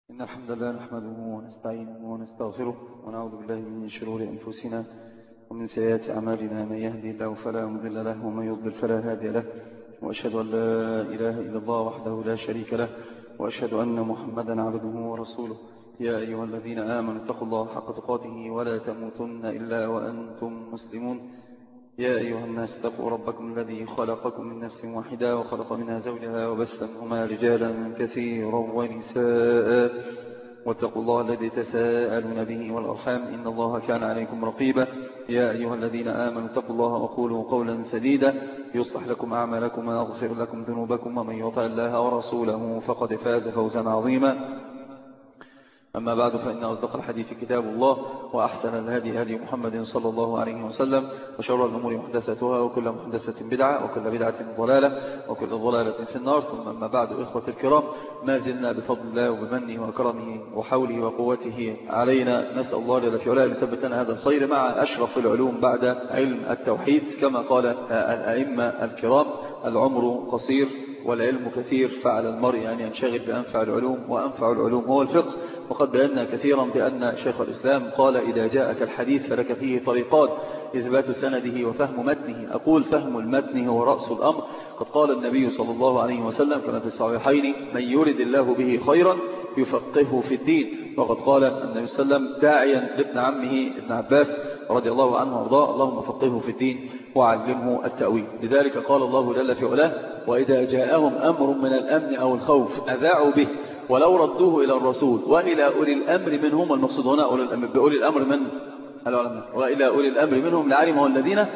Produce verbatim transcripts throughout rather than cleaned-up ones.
إن الحمد لله نحمده ونستعينه ونستغفره ونعوذ بالله من شرور أنفسنا ومن سيئات أعمالنا. من يهدي الله فلا مضل له ومن يضلل فلا هادي له، وأشهد أن لا إله إلا الله وحده لا شريك له، وأشهد أن محمدا عبده ورسوله. يا أيها الذين آمنوا اتقوا الله حق تقاته ولا تموتن إلا وأنتم مسلمون. يا أيها الناس اتقوا ربكم الذي خلقكم من نفس واحدة وخلق منها زوجها وبث منهما رجالا كثيرا ونساء، واتقوا الله الذي تساءلون به والأرحام إن الله كان عليكم رقيبا. يا أيها الذين آمنوا اتقوا الله وقولوا قولا سديدا يصلح لكم أعمالكم ويغفر لكم ذنوبكم، ومن يطع الله ورسوله فقد فاز فوزا عظيما. أما بعد، فإن أصدق الحديث كتاب الله، وأحسن الهدي هدي محمد صلى الله عليه وسلم، وشر الأمور محدثتها، وكل محدثة بدعة، وكل بدعة ضلالة، وكل ضلالة في النار. ثم أما بعد، إخوة الكرام، ما زلنا بفضل الله وبمنه وكرمه وحوله وقوته علينا نسأل الله جل في علاه أن يثبتنا هذا الخير مع أشرف العلوم بعد علم التوحيد. كما قال الأئمة الكرام: العمر قصير والعلم كثير، فعلى المرء أن ينشغل بأنفع العلوم، وأنفع العلوم هو الفقه. وقد بينا كثيرا بأن شيخ الإسلام قال: إذا جاءك الحديث فلك فيه طريقان: إثبات سنده وفهم متنه. أقول: فهم المتن هو رأس الأمر. قد قال النبي صلى الله عليه وسلم كما في الصحيحين: من يرد الله به خيرا يفقهه في الدين. وقد قال النبي صلى الله عليه وسلم داعيا لابن عمه ابن عباس رضي الله عنه وارضاه: اللهم فقهه في الدين وعلمه التأويل. لذلك قال الله جل في علاه: وإذا جاءهم أمر من الأمن أو الخوف أذاعوا به ولو ردوه إلى الرسول وإلى أولي الأمر منهم. المقصود هنا بأولي الأمر من العلماء، وإلى أولي الأمر منهم لعلمه الذين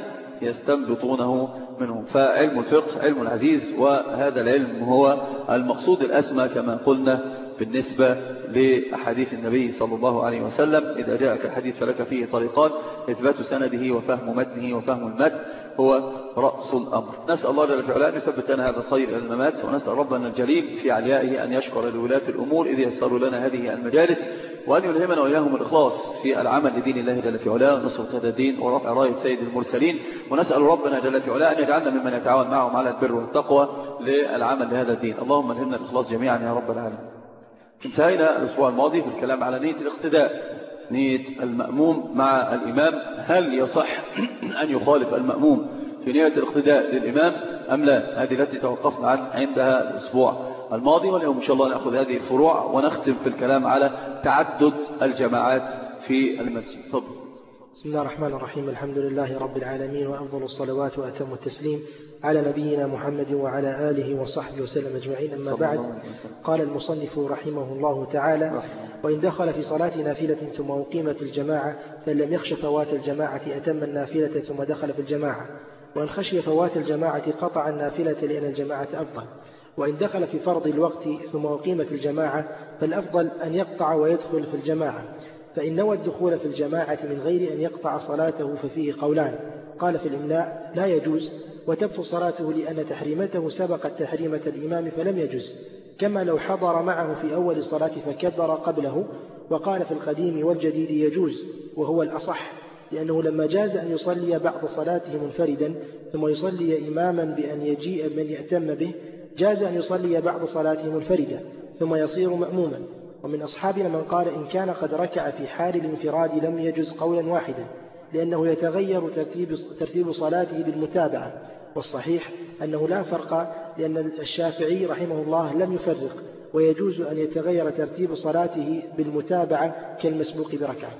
يستنبطونه منهم. فعلم الفقه علم عزيز، وهذا العلم هو المقصود الأسمى كما قلنا بالنسبة لأحاديث النبي صلى الله عليه وسلم: إذا جاءك الحديث فلك فيه طريقان: إثبات سنده وفهم متنه، وفهم المتن هو رأس الأمر. نسأل الله جل وعلا أن يثبت لنا هذا الخير إلى الممات، ونسأل ربنا الجليل في عليائه أن يشكر لولاة الأمور إذ يسروا لنا هذه المجالس، وأن يلهمنا وإياهم الإخلاص في العمل لدين الله جل في علاه، ونصرة هذا الدين ورفع راية سيد المرسلين. ونسأل ربنا جل في علاه أن يجعلنا ممن يتعاون معهم على البر والتقوى للعمل لهذا الدين. اللهم الهمنا الإخلاص جميعا يا رب العالمين. انتهينا الأسبوع الماضي في الكلام على نية الاقتداء، نية المأموم مع الإمام. هل يصح أن يخالف المأموم في نية الاقتداء للإمام أم لا؟ هذه التي توقفنا عن عندها الأسبوع الماضي، واليوم إن شاء الله نأخذ هذه الفروع ونختم في الكلام على تعدد الجماعات في المسجد. طب. بسم الله الرحمن الرحيم. الحمد لله رب العالمين، وأفضل الصلوات وأتم التسليم على نبينا محمد وعلى آله وصحبه وسلم أجمعين. أما بعد، قال المصنف رحمه الله تعالى: وإن دخل في صلاة نافلة ثم أقيمت الجماعة فإن لم يخش فوات الجماعة أتم النافلة ثم دخل في الجماعة، وإن خشي فوات الجماعة قطع النافلة لأن الجماعة أفضل. وإن دخل في فرض الوقت ثم أقيمت الجماعة فالأفضل أن يقطع ويدخل في الجماعة، فإن نوى الدخول في الجماعة من غير أن يقطع صلاته ففيه قولان. قال في الإملاء: لا يجوز، وتبطل صلاته لأن تحريمته سبقت تحريمة الإمام فلم يجوز، كما لو حضر معه في أول الصلاة فكبر قبله. وقال في القديم والجديد: يجوز، وهو الأصح، لأنه لما جاز أن يصلي بعض صلاته منفردا ثم يصلي إماما بأن يجيء من يأتم به، جاز أن يصلي بعض صلاته منفردا ثم يصير مأموما. ومن أصحابنا من قال إن كان قد ركع في حال الانفراد لم يجز قولا واحدا، لأنه يتغير ترتيب, ترتيب صلاته بالمتابعة. والصحيح أنه لا فرق، لأن الشافعي رحمه الله لم يفرق، ويجوز أن يتغير ترتيب صلاته بالمتابعة كالمسبوق بركعة.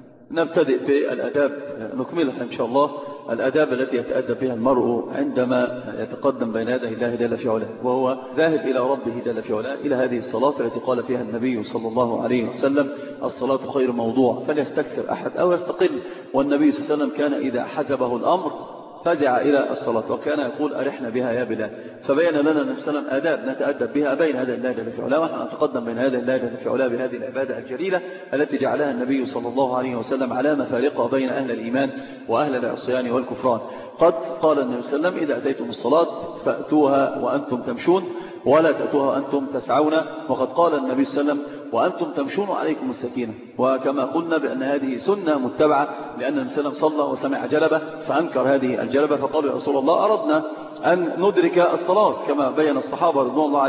نبتدئ بالأداب، نكملها إن شاء الله. الأداب التي يتأدب بها المرء عندما يتقدم بين يدي الله جل في علاه، وهو ذاهب إلى ربه جل في علاه، إلى هذه الصلاة التي قال فيها النبي صلى الله عليه وسلم: الصلاة خير موضوع، فليستكثر أحد أو يستقل. والنبي صلى الله عليه وسلم كان إذا حجبه الأمر فزع إلى الصلاة، وكان يقول: أرحنا بها يا بلال. فبين لنا النبي صلى الله عليه وسلم آداب نتأدب بها بين يدي الله جل في علاه، ونحن نتقدم بين يدي الله جل في علاه بهذه العبادة الجليلة التي جعلها النبي صلى الله عليه وسلم علامة فارقة بين أهل الإيمان وأهل العصيان والكفران. قد قال النبي صلى الله عليه وسلم: إذا أتيتم الصلاة فأتوها وأنتم تمشون ولا تأتوها وأنتم تسعون. وقد قال النبي صلى الله عليه وسلم: وأنتم تمشون عليكم السكينة. وكما قلنا بأن هذه سنة متبعة، لأن النبي صلى الله عليه وسلم صلى وسمع جلبة فأنكر هذه الجلبة، فقال: يا رسول الله أردنا أن ندرك الصلاة كما بين الصحابة رضوان الله عليهم.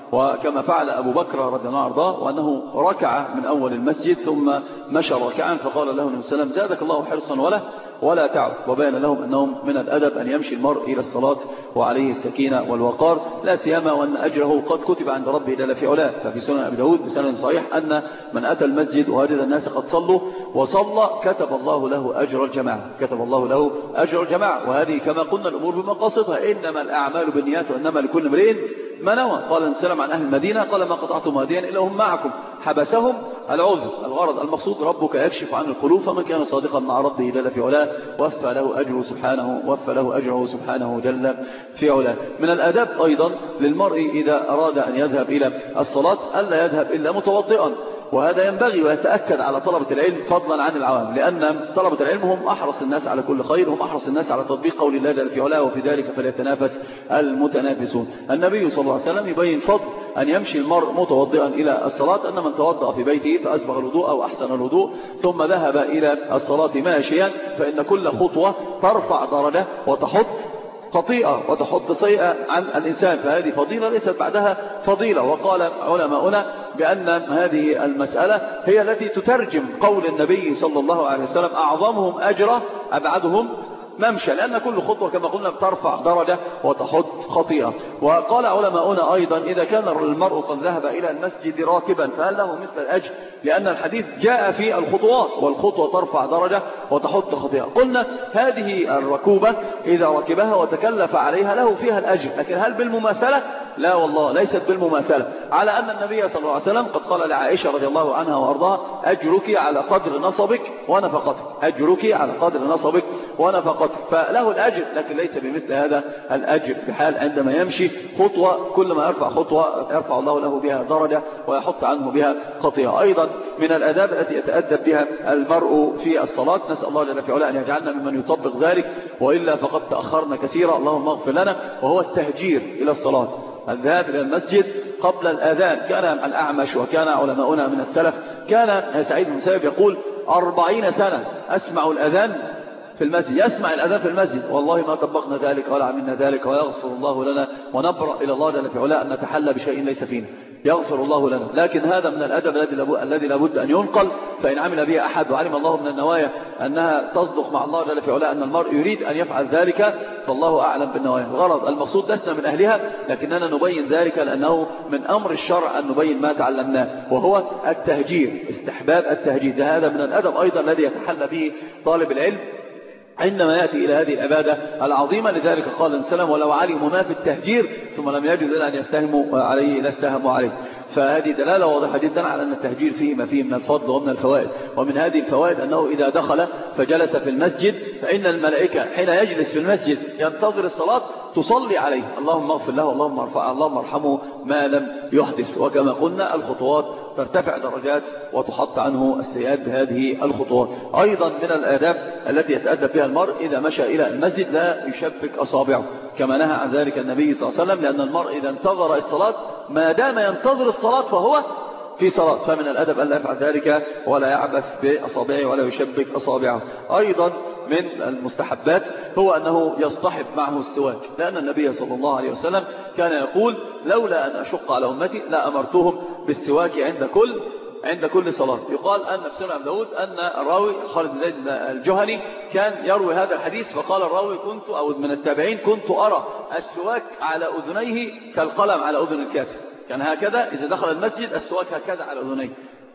وكما فعل أبو بكر رضي الله عنه وارضاه، وأنه ركع من أول المسجد ثم مشى راكعا، فقال له النبي صلى الله عليه وسلم زادك الله حرصا ولا ولا تعب، وبين لهم أنهم من الأدب أن يمشي المرء إلى الصلاة وعليه السكينة والوقار، لا سيما وأن أجره قد كتب عند ربه جل في علاه. ففي سنن أبي داود بسند صحيح أن من أتى المسجد ووجد الناس قد صلوا وصلى كتب الله له أجر الجماعة، كتب الله له أجر الجماعة. وهذه كما قلنا الأمور بمقاصدها، إنما الأعمال بالنيات وإنما لكل امرئ ما نوى. قال السلام عن أهل المدينة قال ما قطعتم هاديا إلا هم معكم، حبسهم العذر. الغرض المقصود ربك يكشف عن القلوب، فمن كان صادقا مع ربه جل في علاه وفى له أجره سبحانه وفى له أجره سبحانه جل في علاه. من الآداب أيضا للمرء إذا أراد أن يذهب إلى الصلاة ألا يذهب إلا متوضئا، وهذا ينبغي ويتأكد على طلبة العلم فضلا عن العوام، لأن طلبة العلم هم أحرص الناس على كل خير، هم أحرص الناس على تطبيق قول الله جل في علاه وفي ذلك فليتنافس المتنافسون. النبي صلى الله عليه وسلم يبين فضل أن يمشي المرء متوضئا إلى الصلاة، أن من توضأ في بيته فأسبغ الوضوء أو أحسن الوضوء ثم ذهب إلى الصلاة ماشيا فإن كل خطوة ترفع درجة وتحط خطيئة وتحط سيئة عن الإنسان، فهذه فضيلة ليست بعدها فضيلة. وقال علماؤنا بأن هذه المسألة هي التي تترجم قول النبي صلى الله عليه وسلم أعظمهم أجرا أبعدهم ممشى، لأن كل خطوة كما قلنا بترفع درجة وتحط خطيئة. وقال علماؤنا أيضا إذا كان المرء قد ذهب إلى المسجد راكبا فهل له مثل الأجر، لأن الحديث جاء في الخطوات والخطوة ترفع درجة وتحط خطيئة. قلنا هذه الركوبة إذا ركبها وتكلف عليها له فيها الأجر، لكن هل بالمماثلة؟ لا والله ليست بالمماثلة، على أن النبي صلى الله عليه وسلم قد قال لعائشة رضي الله عنها وأرضاها أجرك على قدر نصبك ونفقتك، أجرك على قدر نصبك ونفقتك، فله الأجر لكن ليس بمثل هذا الأجر بحال عندما يمشي خطوة كل ما يرفع خطوة يرفع الله له بها درجة ويحط عنه بها خطيئة. أيضا من الآداب التي يتأدب بها المرء في الصلاة، نسأل الله جل في علاه أن يجعلنا ممن يطبق ذلك، وإلا فقد تأخرنا كثيرا اللهم اغفر لنا، وهو التهجير إلى الصلاة، الذهاب إلى المسجد قبل الآذان. كان الأعمش وكان علماؤنا من السلف كان سعيد بن المسيب يقول أربعين سنة أسمع الأذان في المسجد، يسمع الأذان في المسجد والله ما طبقنا ذلك ولا عملنا ذلك، ويغفر الله لنا ونبرأ إلى الله جل في علاه أن نتحلى بشيء ليس فينا، يغفر الله لنا. لكن هذا من الأدب الذي لابد أن ينقل، فإن عمل به أحد وعلم الله من النوايا أنها تصدق مع الله جل في علاه أن المرء يريد أن يفعل ذلك فالله أعلم بالنوايا. الغرض المقصود لسنا من أهلها، لكننا نبين ذلك لأنه من أمر الشرع أن نبين ما تعلمناه، وهو التهجير، استحباب التهجير. هذا من الأدب أيضا الذي يتحلى به طالب العلم عندما يأتي إلى هذه العبادة العظيمة. لذلك قال السلام ولو علموا ما في التهجير ثم لم يجد إلا أن يستهموا عليه لاستهموا عليه. فهذه دلالة واضحة جدا على أن التهجير فيه ما فيه من الفضل ومن الفوائد. ومن هذه الفوائد أنه إذا دخل فجلس في المسجد فإن الملائكة حين يجلس في المسجد ينتظر الصلاة تصلي عليه اللهم اغفر له اللهم ارفعه اللهم ارحمه ما لم يحدث. وكما قلنا الخطوات ترتفع درجات وتحط عنه السيئات بهذه الخطوات. أيضا من الآداب التي يتأدب بها المرء إذا مشى إلى المسجد لا يشبك أصابعه، كما نهى عن ذلك النبي صلى الله عليه وسلم، لأن المرء إذا انتظر الصلاة ما دام ينتظر الصلاة فهو في صلاة، فمن الأدب أن لا يفعل ذلك ولا يعبث بأصابعه ولا يشبك أصابعه. أيضا من المستحبات هو أنه يصطحب معه السواك، لأن النبي صلى الله عليه وسلم كان يقول لولا أن أشق على أمتي لا أمرتهم بالسواك عند كل عند كل صلاة. يقال أن في سنن أبي داود أن الراوي خالد بن زيد الجهني كان يروي هذا الحديث، فقال الراوي كنت أو من التابعين كنت أرى السواك على أذنيه كالقلم على أذن الكاتب، كان هكذا إذا دخل المسجد السواك هكذا على أذنيه،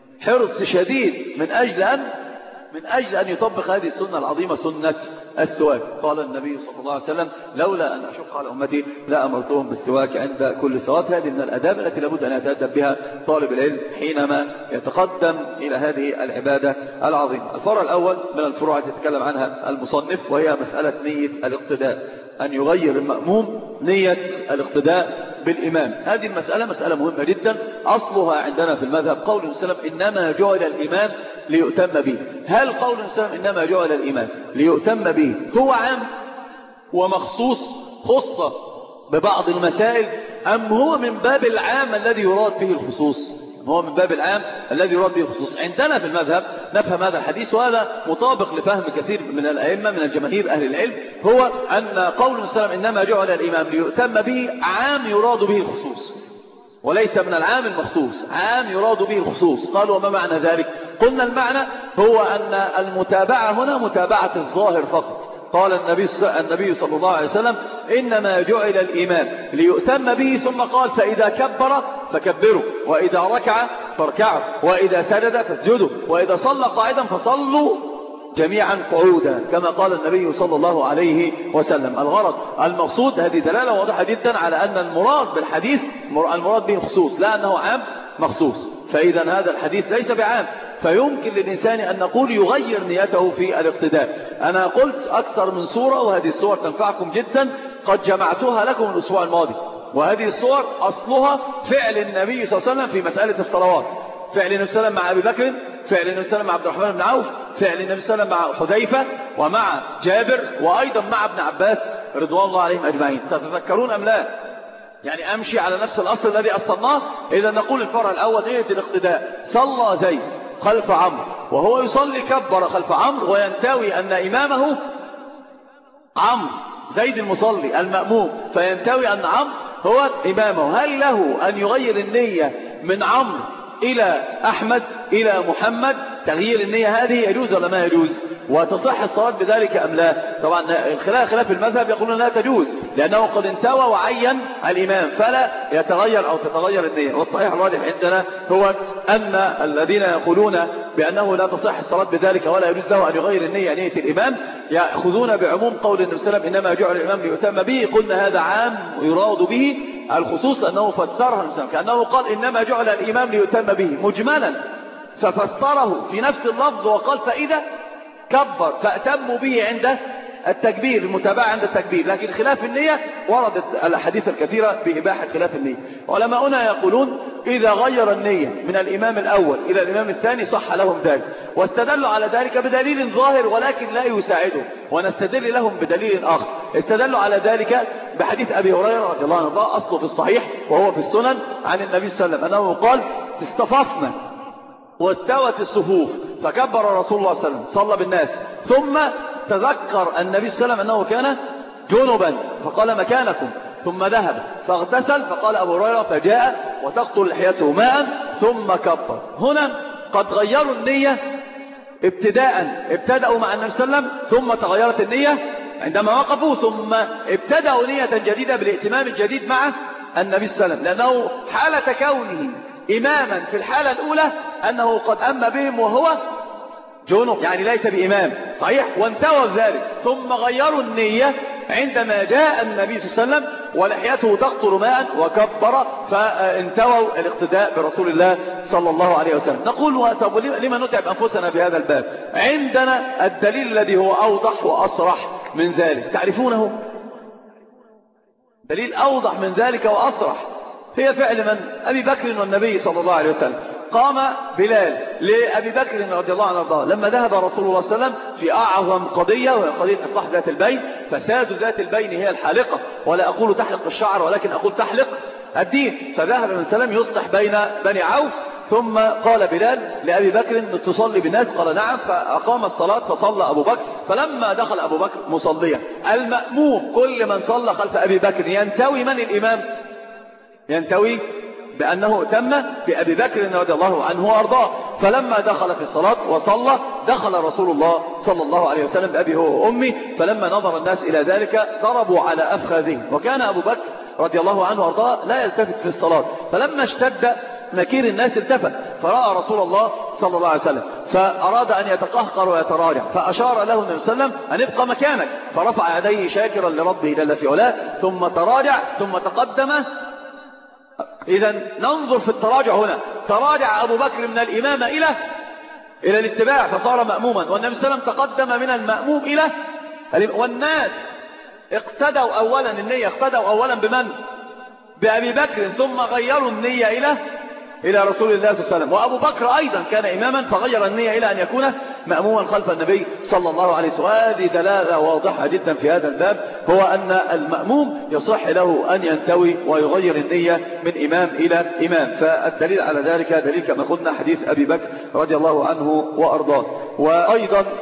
حرص شديد من أجل أن من أجل أن يطبق هذه السنة العظيمة سنة السواك. قال النبي صلى الله عليه وسلم لولا أن أشق على أمتي لا أمرتهم بالسواك عند كل صلاة. هذه من الأداب التي لابد أن يتأدب بها طالب العلم حينما يتقدم إلى هذه العبادة العظيمة. الفرع الأول من الفروع التي يتكلم عنها المصنف وهي مسألة نية الاقتداء، أن يغير المأموم نية الاقتداء بالإمام. هذه المسألة مسألة مهمة جدا، أصلها عندنا في المذهب قول السلام إنما جعل الإمام ليؤتم به. هل قول السلام إنما جعل الإمام ليؤتم به هو عام ومخصوص خصة ببعض المسائل، أم هو من باب العام الذي يراد به الخصوص؟ هو من باب العام الذي يراد به الخصوص. عندنا في المذهب نفهم هذا الحديث، وهذا مطابق لفهم كثير من الأئمة من الجماهير أهل العلم، هو أن قول السلام إنما جعل الإمام ليؤتم به عام يراد به الخصوص. وليس من العام المخصوص، عام يراد به الخصوص. قالوا وما معنى ذلك؟ قلنا المعنى هو أن المتابعة هنا متابعة الظاهر فقط. قال النبي النبي صلى الله عليه وسلم إنما جعل الإمام ليؤتم به، ثم قال فإذا كبر فكبروا، وإذا ركع فاركعوا، وإذا سجد فاسجدوا، وإذا صلى قاعدا فصلوا جميعا قعودا، كما قال النبي صلى الله عليه وسلم. الغرض المقصود، هذه دلالة واضحة جدا على أن المراد بالحديث المراد به خصوص، لا أنه عام مخصوص. فإذا هذا الحديث ليس بعام، فيمكن للإنسان أن نقول يغير نيته في الاقتداء. أنا قلت أكثر من صورة، وهذه الصور تنفعكم جدا، قد جمعتها لكم الأسبوع الماضي. وهذه الصور أصلها فعل النبي صلى الله عليه وسلم في مسألة الصلوات، فعل النبي صلى الله عليه وسلم مع أبي بكر، فعل النبي صلى الله عليه وسلم مع عبد الرحمن بن عوف، فعل النبي صلى الله عليه وسلم مع حذيفة ومع جابر، وأيضا مع ابن عباس رضوان الله عليهم أجمعين. تتذكرون أم لا؟ يعني أمشي على نفس الأصل الذي أصلناه. إذا نقول الفرع الأول نية الاقتداء. صلى زيد خلف عمرو وهو يصلي كبر خلف عمرو، وينتوي أن إمامه عمرو، زيد المصلي المأموم، فينتوي أن عمرو هو إمامه. هل له أن يغير النية من عمرو إلى أحمد إلى محمد؟ تغيير النية هذه يجوز ولا ما يجوز؟ وتصح الصلاة بذلك أم لا؟ طبعا خلاف خلاف المذهب يقولون لا تجوز، لأنه قد انتوى وعين الإمام فلا يتغير أو تتغير النية. والصحيح الواضح عندنا هو أن الذين يقولون بأنه لا تصح الصلاة بذلك ولا يجوز له أن يغير النية نية الإمام يأخذون بعموم قول النبي صلى الله عليه وسلم إنما جعل الإمام ليؤتم به. قلنا هذا عام يراد به الخصوص، لأنه فسرها النبي كأنه قال إنما جعل الإمام ليؤتم به مجملا، ففسره في نفس اللفظ وقال فإذا كبر فأتموا به عند التكبير، المتابعة عند التكبير. لكن خلاف النية وردت الأحاديث الكثيرة بإباحة خلاف النية. علماؤنا يقولون إذا غير النية من الإمام الأول إلى الإمام الثاني صح لهم ذلك، واستدلوا على ذلك بدليل ظاهر ولكن لا يساعده، ونستدل لهم بدليل آخر. استدلوا على ذلك بحديث أبي هريرة رضي الله عنه أصله في الصحيح وهو في السنن عن النبي صلى الله عليه وسلم أنه قال اصطففنا واستوت الصفوف فكبر رسول الله صلى الله عليه وسلم صلى بالناس، ثم تذكر النبي صلى الله عليه وسلم أنه كان جنبا فقال مكانكم، ثم ذهب فاغتسل، فقال أبو هريرة فجاء وتقطر لحيته ماء ثم كبر. هنا قد غيروا النية ابتداء، ابتدأوا مع النبي صلى الله عليه وسلم ثم تغيرت النية عندما وقفوا، ثم ابتدأوا نية جديدة بالائتمام الجديد مع النبي صلى الله عليه وسلم، لأنه حالة كونه إماما في الحالة الأولى أنه قد أم بهم وهو جنب، يعني ليس بإمام صحيح، وانتوى ذلك. ثم غيروا النية عندما جاء النبي صلى الله عليه وسلم ولحيته تقطر ماء وكبر، فانتووا الاقتداء برسول الله صلى الله عليه وسلم. نقول طب لما نتعب أنفسنا بهذا الباب؟ عندنا الدليل الذي هو أوضح وأصرح من ذلك، تعرفونه؟ دليل أوضح من ذلك وأصرح هي فعل من؟ أبي بكر والنبي صلى الله عليه وسلم. قام بلال لأبي بكر رضي الله عنه لما ذهب رسول الله صلى الله عليه وسلم في أعظم قضية وهي قضية إصلاح ذات البين، فساد ذات البين هي الحالقة، ولا أقول تحلق الشعر ولكن أقول تحلق الدين. فذهب من سلام يصلح بين بني عوف، ثم قال بلال لأبي بكر تصلي بالناس؟ قال نعم، فأقام الصلاة فصلى أبو بكر. فلما دخل أبو بكر مصليا، المأموم كل من صلى خلف أبي بكر ينتوي من الإمام؟ ينتوي بأنه تم بأبي بكر رضي الله عنه وأرضاه. فلما دخل في الصلاة وصلى دخل رسول الله صلى الله عليه وسلم بأبي هو وأمي، فلما نظر الناس إلى ذلك ضربوا على أفخاذهم، وكان أبو بكر رضي الله عنه وأرضاه لا يلتفت في الصلاة. فلما اشتد نكير الناس التفت فرأى رسول الله صلى الله عليه وسلم، فأراد أن يتقهقر ويتراجع، فأشار له النبي صلى الله عليه وسلم أن ابقى مكانك، فرفع يديه شاكرا لربه جل في علاه، ثم تراجع ثم تقدم. إذا ننظر في التراجع هنا، تراجع أبو بكر من الإمامة إلى إلى الاتباع فصار مأموما، والنبي صلى الله عليه وسلم تقدم من المأموم إلى، والناس اقتدوا أولا النية، اقتدوا أولا بمن؟ بأبي بكر، ثم غيروا النية إلى إلى رسول الله صلى الله عليه وسلم. وأبو بكر أيضا كان إماما فغير النية إلى أن يكون مأموما خلف النبي صلى الله عليه وسلم. وهذه دلالة واضحة جدا في هذا الباب، هو أن المأموم يصح له أن ينتوي ويغير النية من إمام إلى إمام. فالدليل على ذلك دليل كما قلنا حديث أبي بكر رضي الله عنه وأرضاه. وأيضا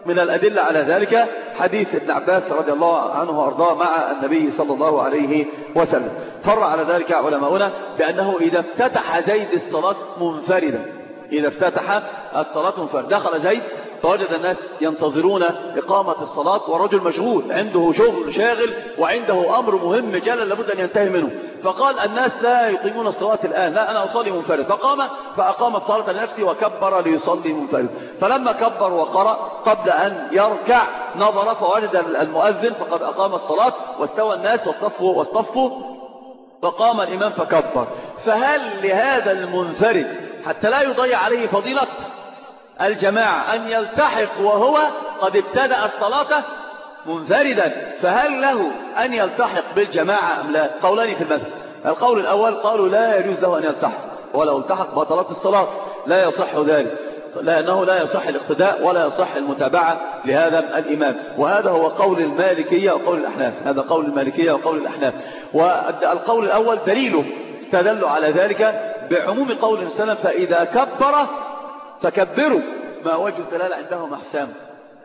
من الأدلة على ذلك حديث ابن عباس رضي الله عنه وأرضاه مع النبي صلى الله عليه وسلم. فرع على ذلك علماؤنا بأنه إذا افتتح زيد الصلاة منفردا، إذا افتتح الصلاة منفردا، دخل زيد فوجد الناس ينتظرون إقامة الصلاة والرجل مشغول عنده شغل شاغل وعنده أمر مهم جلل لابد أن ينتهي منه، فقال الناس لا يقيمون الصلاة الآن، لا أنا أصلي منفرد، فقام فأقام الصلاة لنفسه وكبر ليصلي منفرد. فلما كبر وقرأ قبل أن يركع نظر فوجد المؤذن فقد أقام الصلاة واستوى الناس واصطفوا واصطفوا فقام الإمام فكبر. فهل لهذا المنفرد حتى لا يضيع عليه فضيلة الجماعة أن يلتحق وهو قد ابتدأ الصلاة منفردا، فهل له أن يلتحق بالجماعة أم لا؟ قولان في المذهب. القول الأول قالوا لا يجوز له أن يلتحق، ولو التحق بطلت الصلاة، لا يصح ذلك لأنه لا يصح الاقتداء ولا يصح المتابعة لهذا الإمام، وهذا هو قول المالكية وقول الأحناف، هذا قول المالكية وقول الأحناف. والقول الأول دليله استدلوا على ذلك بعموم قول النبي صلى الله عليه وسلم فإذا كبر فكبروا، ما وجه الدلالة عندهم أحسام.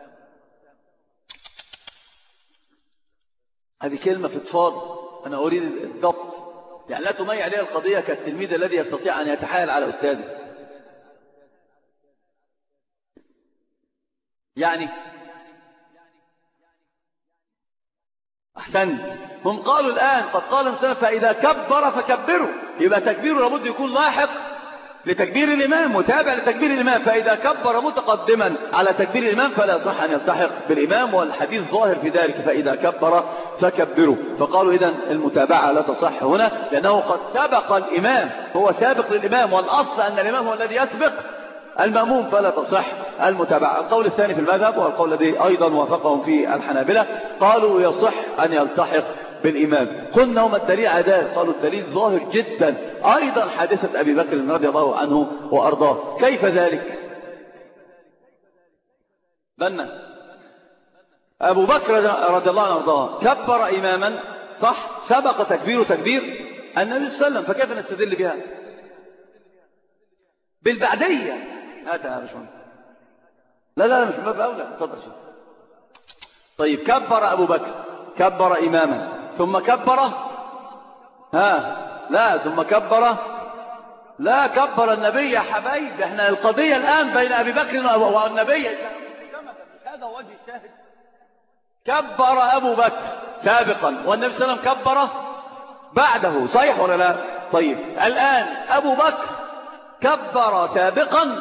هذه كلمة في فضفاض، أنا أريد الضبط، يعني لا تميع عليها القضية كالتلميذ الذي يستطيع أن يتحايل على أستاذه. يعني أحسنت، هم قالوا الآن قد قال النبي فإذا كبر فكبروا، يبقى تكبيره لابد يكون لاحق لتكبير الإمام، متابع لتكبير الإمام، فإذا كبر متقدما على تكبير الإمام فلا يصح أن يلتحق بالإمام، والحديث ظاهر في ذلك فإذا كبر فكبروا. فقالوا إذن المتابعة لا تصح هنا لأنه قد سبق الإمام، هو سابق للإمام، والأصل أن الإمام هو الذي يسبق المأموم فلا تصح المتابعة. القول الثاني في المذهب والقول الذي أيضا وافقهم في الحنابلة قالوا يصح أن يلتحق بالإمام. قلنا وما الدليل على ذلك؟ قالوا الدليل ظاهر جدا، أيضا حادثة أبي بكر رضي الله عنه وأرضاه. كيف ذلك؟ بنا أبو بكر رضي الله عنه وأرضاه كبر إماما صح، سبق تكبير تكبير النبي صلى الله عليه وسلم، فكيف نستدل بها؟ بالبعدية. هاتها يا باشمهندس. لا لا مش باب أولى، اتفضل شيخ. طيب كبر أبو بكر، كبر إماما ثم كبر ها لا ثم كبر لا كبر النبي يا حبايب، احنا القضية الآن بين أبي بكر والنبي، هذا وجه الشاهد. كبر أبو بكر سابقا والنبي صلى الله عليه وسلم كبر بعده، صحيح ولا لا؟ طيب الآن أبو بكر كبر سابقا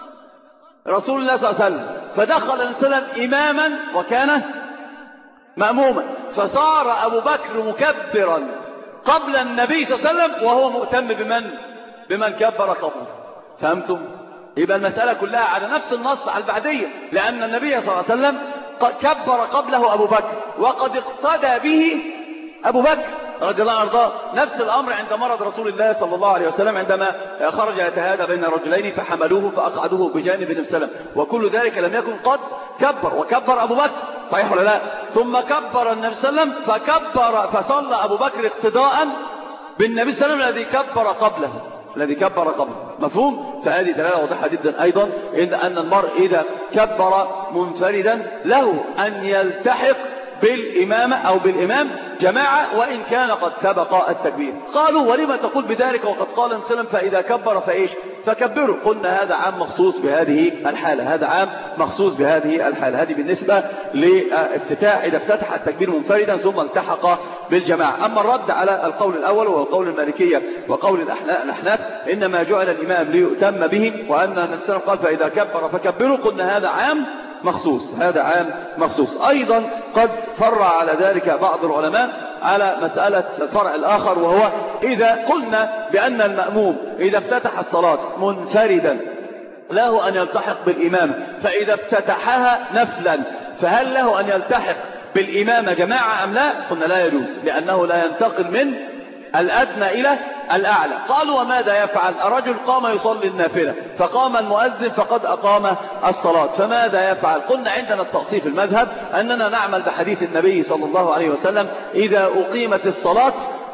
رسول الله صلى الله عليه وسلم، فدخل النبي صلى الله عليه وسلم إماما وكان مأموما، فصار أبو بكر مكبرا قبل النبي صلى الله عليه وسلم وهو مؤتم بمن بمن كبر قبله. فهمتم؟ يبقى المسألة كلها على نفس النص على البعدية، لأن النبي صلى الله عليه وسلم كبر قبله أبو بكر وقد اقتدى به أبو بكر رضي الله عنه وارضاه. نفس الأمر عند مرض رسول الله صلى الله عليه وسلم عندما خرج يتهادى بين رجلين فحملوه فأقعدوه بجانب النبي صلى الله عليه وسلم، وكل ذلك لم يكن قد كبر، وكبر أبو بكر، صحيح ولا لا؟ ثم كبر النبي صلى الله عليه وسلم فكبر فصلى أبو بكر اقتداء بالنبي صلى الله عليه وسلم الذي كبر قبله الذي كبر قبله. مفهوم؟ فهذه دلالة واضحة جدا أيضا إن أن المرء إذا كبر منفردا له أن يلتحق بالإمامة أو بالإمام جماعة وإن كان قد سبق التكبير. قالوا ولما تقول بذلك وقد قال النبي صلى الله عليه وسلم فإذا كبر فإيش فكبروا؟ قلنا هذا عام مخصوص بهذه الحالة، هذا عام مخصوص بهذه الحالة. هذه بالنسبة لافتتاح إذا افتتح التكبير منفردا ثم التحق بالجماعة. أما الرد على القول الأول وهو قول المالكية وقول الأحناف إنما جعل الإمام ليؤتم به، وأن النبي صلى الله عليه وسلم قال فإذا كبر فكبروا، قلنا هذا عام مخصوص، هذا عام مخصوص. أيضا قد فرع على ذلك بعض العلماء على مسألة الفرع الآخر، وهو إذا قلنا بأن المأموم إذا افتتح الصلاة منفردا له أن يلتحق بالإمام، فإذا افتتحها نفلا فهل له أن يلتحق بالإمام جماعة أم لا؟ قلنا لا يجوز، لأنه لا ينتقل من الأدنى إلى الأعلى. قالوا وماذا يفعل؟ الرجل قام يصلي النافلة فقام المؤذن فقد أقام الصلاة، فماذا يفعل؟ قلنا عندنا التقصيف المذهب أننا نعمل بحديث النبي صلى الله عليه وسلم إذا أقيمت الصلاة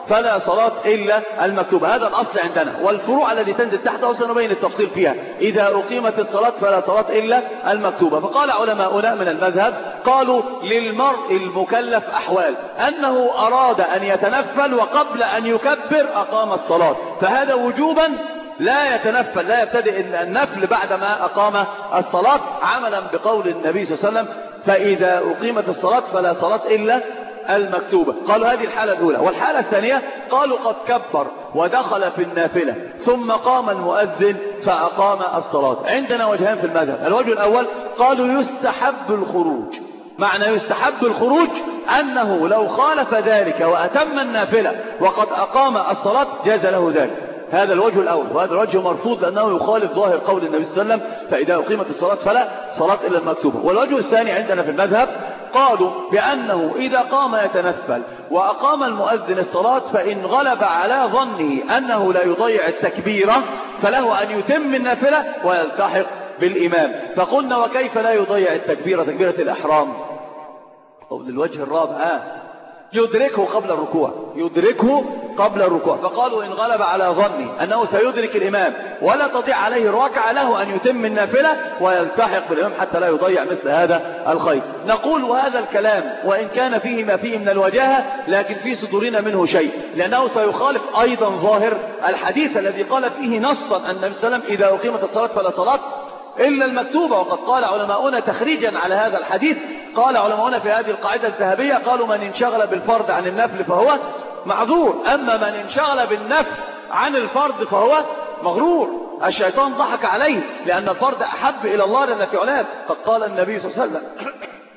فلا صلاة إلا المكتوبة. هذا الأصل عندنا، والفروع التي تنزل تحته سنبين التفصيل فيها. إذا أقيمت الصلاة فلا صلاة إلا المكتوبة. فقال علماؤنا من المذهب قالوا للمرء المكلف أحوال، أنه أراد أن يتنفل وقبل أن يكبر أقام الصلاة، فهذا وجوبا لا يتنفل، لا يبتدئ النفل بعدما أقام الصلاة، عملا بقول النبي صلى الله عليه وسلم فإذا أقيمت الصلاة فلا صلاة إلا المكتوبة. قالوا هذه الحالة الأولى. والحالة الثانية قالوا قد كبر ودخل في النافلة ثم قام المؤذن فأقام الصلاة. عندنا وجهان في المذهب. الوجه الأول قالوا يستحب الخروج. معنى يستحب الخروج أنه لو خالف ذلك وأتم النافلة وقد أقام الصلاة جاز له ذلك. هذا الوجه الأول، وهذا الوجه مرفوض لأنه يخالف ظاهر قول النبي صلى الله عليه وسلم فإذا أقيمت الصلاة فلا صلاة إلا المكتوبة. والوجه الثاني عندنا في المذهب قالوا بأنه إذا قام يتنفل وأقام المؤذن الصلاة فإن غلب على ظنه أنه لا يضيع التكبيرة فله أن يتم النافلة ويلتحق بالإمام. فقلنا وكيف لا يضيع التكبيرة تكبيرة الإحرام؟ قول الوجه الرابع آه. يدركه قبل الركوع، يدركه قبل الركوع. فقالوا إن غلب على ظني أنه سيدرك الإمام ولا تضيع عليه الركعة له أن يتم النافلة ويلتحق بالإمام حتى لا يضيع مثل هذا الخير. نقول وهذا الكلام وإن كان فيه ما فيه من الوجاهة لكن في صدورنا منه شيء، لأنه سيخالف أيضا ظاهر الحديث الذي قال فيه نصا النبي صلى الله عليه وسلم إذا أقيمت الصلاة فلا صلاة إلا المكتوبة. وقد قال علماؤنا تخريجا على هذا الحديث، قال علماؤنا في هذه القاعدة الذهبية قالوا من انشغل بالفرض عن النفل فهو معذور، أما من انشغل بالنفل عن الفرض فهو مغرور. الشيطان ضحك عليه لأن الفرض أحب إلى الله جل في علاه. قد قال النبي صلى الله عليه وسلم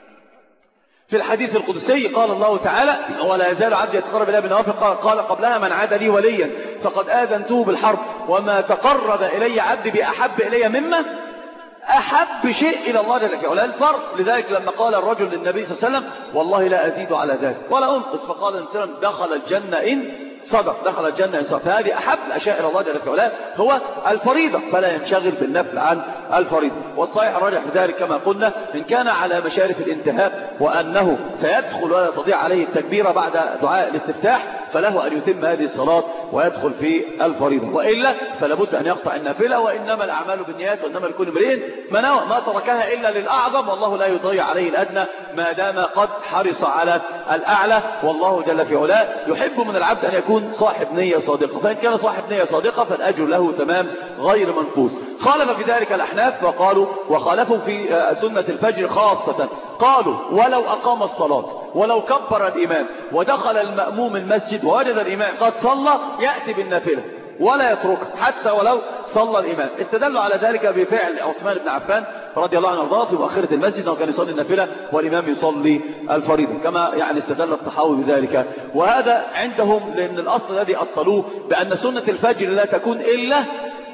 في الحديث القدسي قال الله تعالى ولا يزال عبدي يتقرب إلي بالنوافل قال قبلها من عاد لي وليا فقد آذنته بالحرب وما تقرب إلي عبدي بأحب إلي مما أحب شيء إلى الله جل في علاه الفرض. لذلك لما قال الرجل للنبي صلى الله عليه وسلم والله لا أزيد على ذلك ولا أنقص، فقال النبي صلى الله عليه وسلم دخل الجنة إن صدق، دخل الجنة إن صدق. فهذه أحب الأشياء إلى الله جل في علاه هو الفريضة، فلا ينشغل بالنفل عن الفريضة. والصحيح الراجح في ذلك كما قلنا إن كان على مشارف الانتهاء وأنه سيدخل ولا تضيع عليه التكبيرة بعد دعاء الاستفتاح فله أن يتم هذه الصلاة ويدخل في الفريضة، وإلا فلابد أن يقطع النافلة. وإنما الأعمال بالنيات وإنما لكل امرئ ما نوى، ما تركها إلا للأعظم والله لا يضيع عليه الأدنى ما دام قد حرص على الأعلى. والله جل في علاه يحب من العبد أن يكون صاحب نية صادقة، فإن كان صاحب نية صادقة فالأجر له تمام غير منقوص. خالف في ذلك الأحناف وقالوا وخالفوا في سنة الفجر خاصة، قالوا ولو أقام الصلاة ولو كبر الإمام ودخل المأموم المسجد ووجد الإمام قد صلى يأتي بالنافلة ولا يتركها حتى ولو صلى الإمام. استدلوا على ذلك بفعل عثمان بن عفان رضي الله عنه وارضاه في مؤخرة المسجد أنه كان يصلي النافلة والإمام يصلي الفريضة، كما يعني استدل الطحاوي بذلك. وهذا عندهم لأن الأصل الذي أصلوه بأن سنة الفجر لا تكون إلا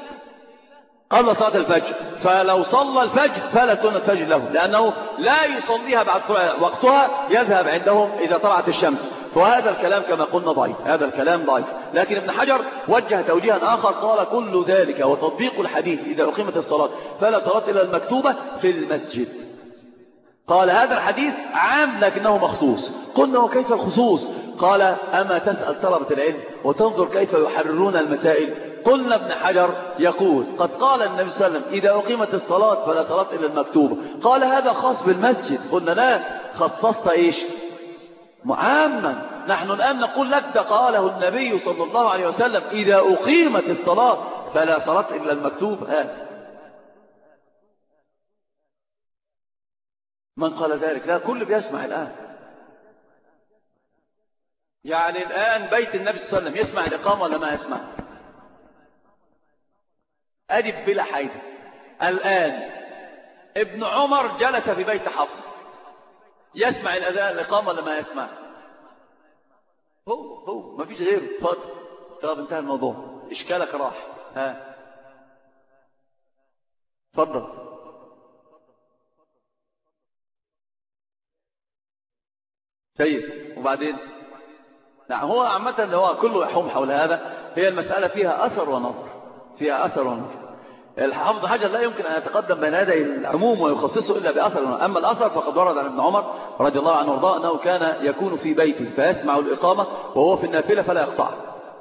قبل صلاة الفجر، فلو صلى الفجر فلا سنة فجر له لأنه لا يصليها بعد وقتها، يذهب عندهم إذا طلعت الشمس. وهذا الكلام كما قلنا ضعيف، هذا الكلام ضعيف. لكن ابن حجر وجه توجيها آخر قال كل ذلك وتطبيق الحديث إذا أقيمت الصلاة فلا صلاة إلا المكتوبة في المسجد. قال هذا الحديث عام لكنه مخصوص. قلنا وكيف الخصوص؟ قال أما تسأل طلبة العلم وتنظر كيف يحررون المسائل. قلنا ابن حجر يقول قد قال النبي صلى الله عليه وسلم إذا أقيمت الصلاة فلا صلاة إلا المكتوبة، قال هذا خاص بالمسجد. قلنا لا، خصصت إيش؟ عاما. نحن الآن نقول لك ده قاله النبي صلى الله عليه وسلم إذا أقيمت الصلاة فلا صلاة إلا المكتوبة. ها من قال ذلك؟ لا، كل بيسمع الآن. يعني الآن بيت النبي صلى الله عليه وسلم يسمع الإقامة ولا ما يسمع؟ أدب بلا حيدة. الآن ابن عمر جلس في بيت حفصة يسمع الأذان الإقامة ولا ما يسمع؟ هو هو ما فيش غيره. اتفضل. طب انتهى الموضوع، إشكالك راح. ها اتفضل. طيب وبعدين؟ نعم هو عامة هو كله يحوم حول هذا. هي المسألة فيها أثر ونظر، فيها أثر ونظر. الحافظ حجر لا يمكن أن يتقدم بين يدي العموم ويخصصه إلا بأثر. أما الأثر فقد ورد عن ابن عمر رضي الله عنه وارضاه أنه كان يكون في بيته فيسمع الإقامة وهو في النافلة فلا يقطع.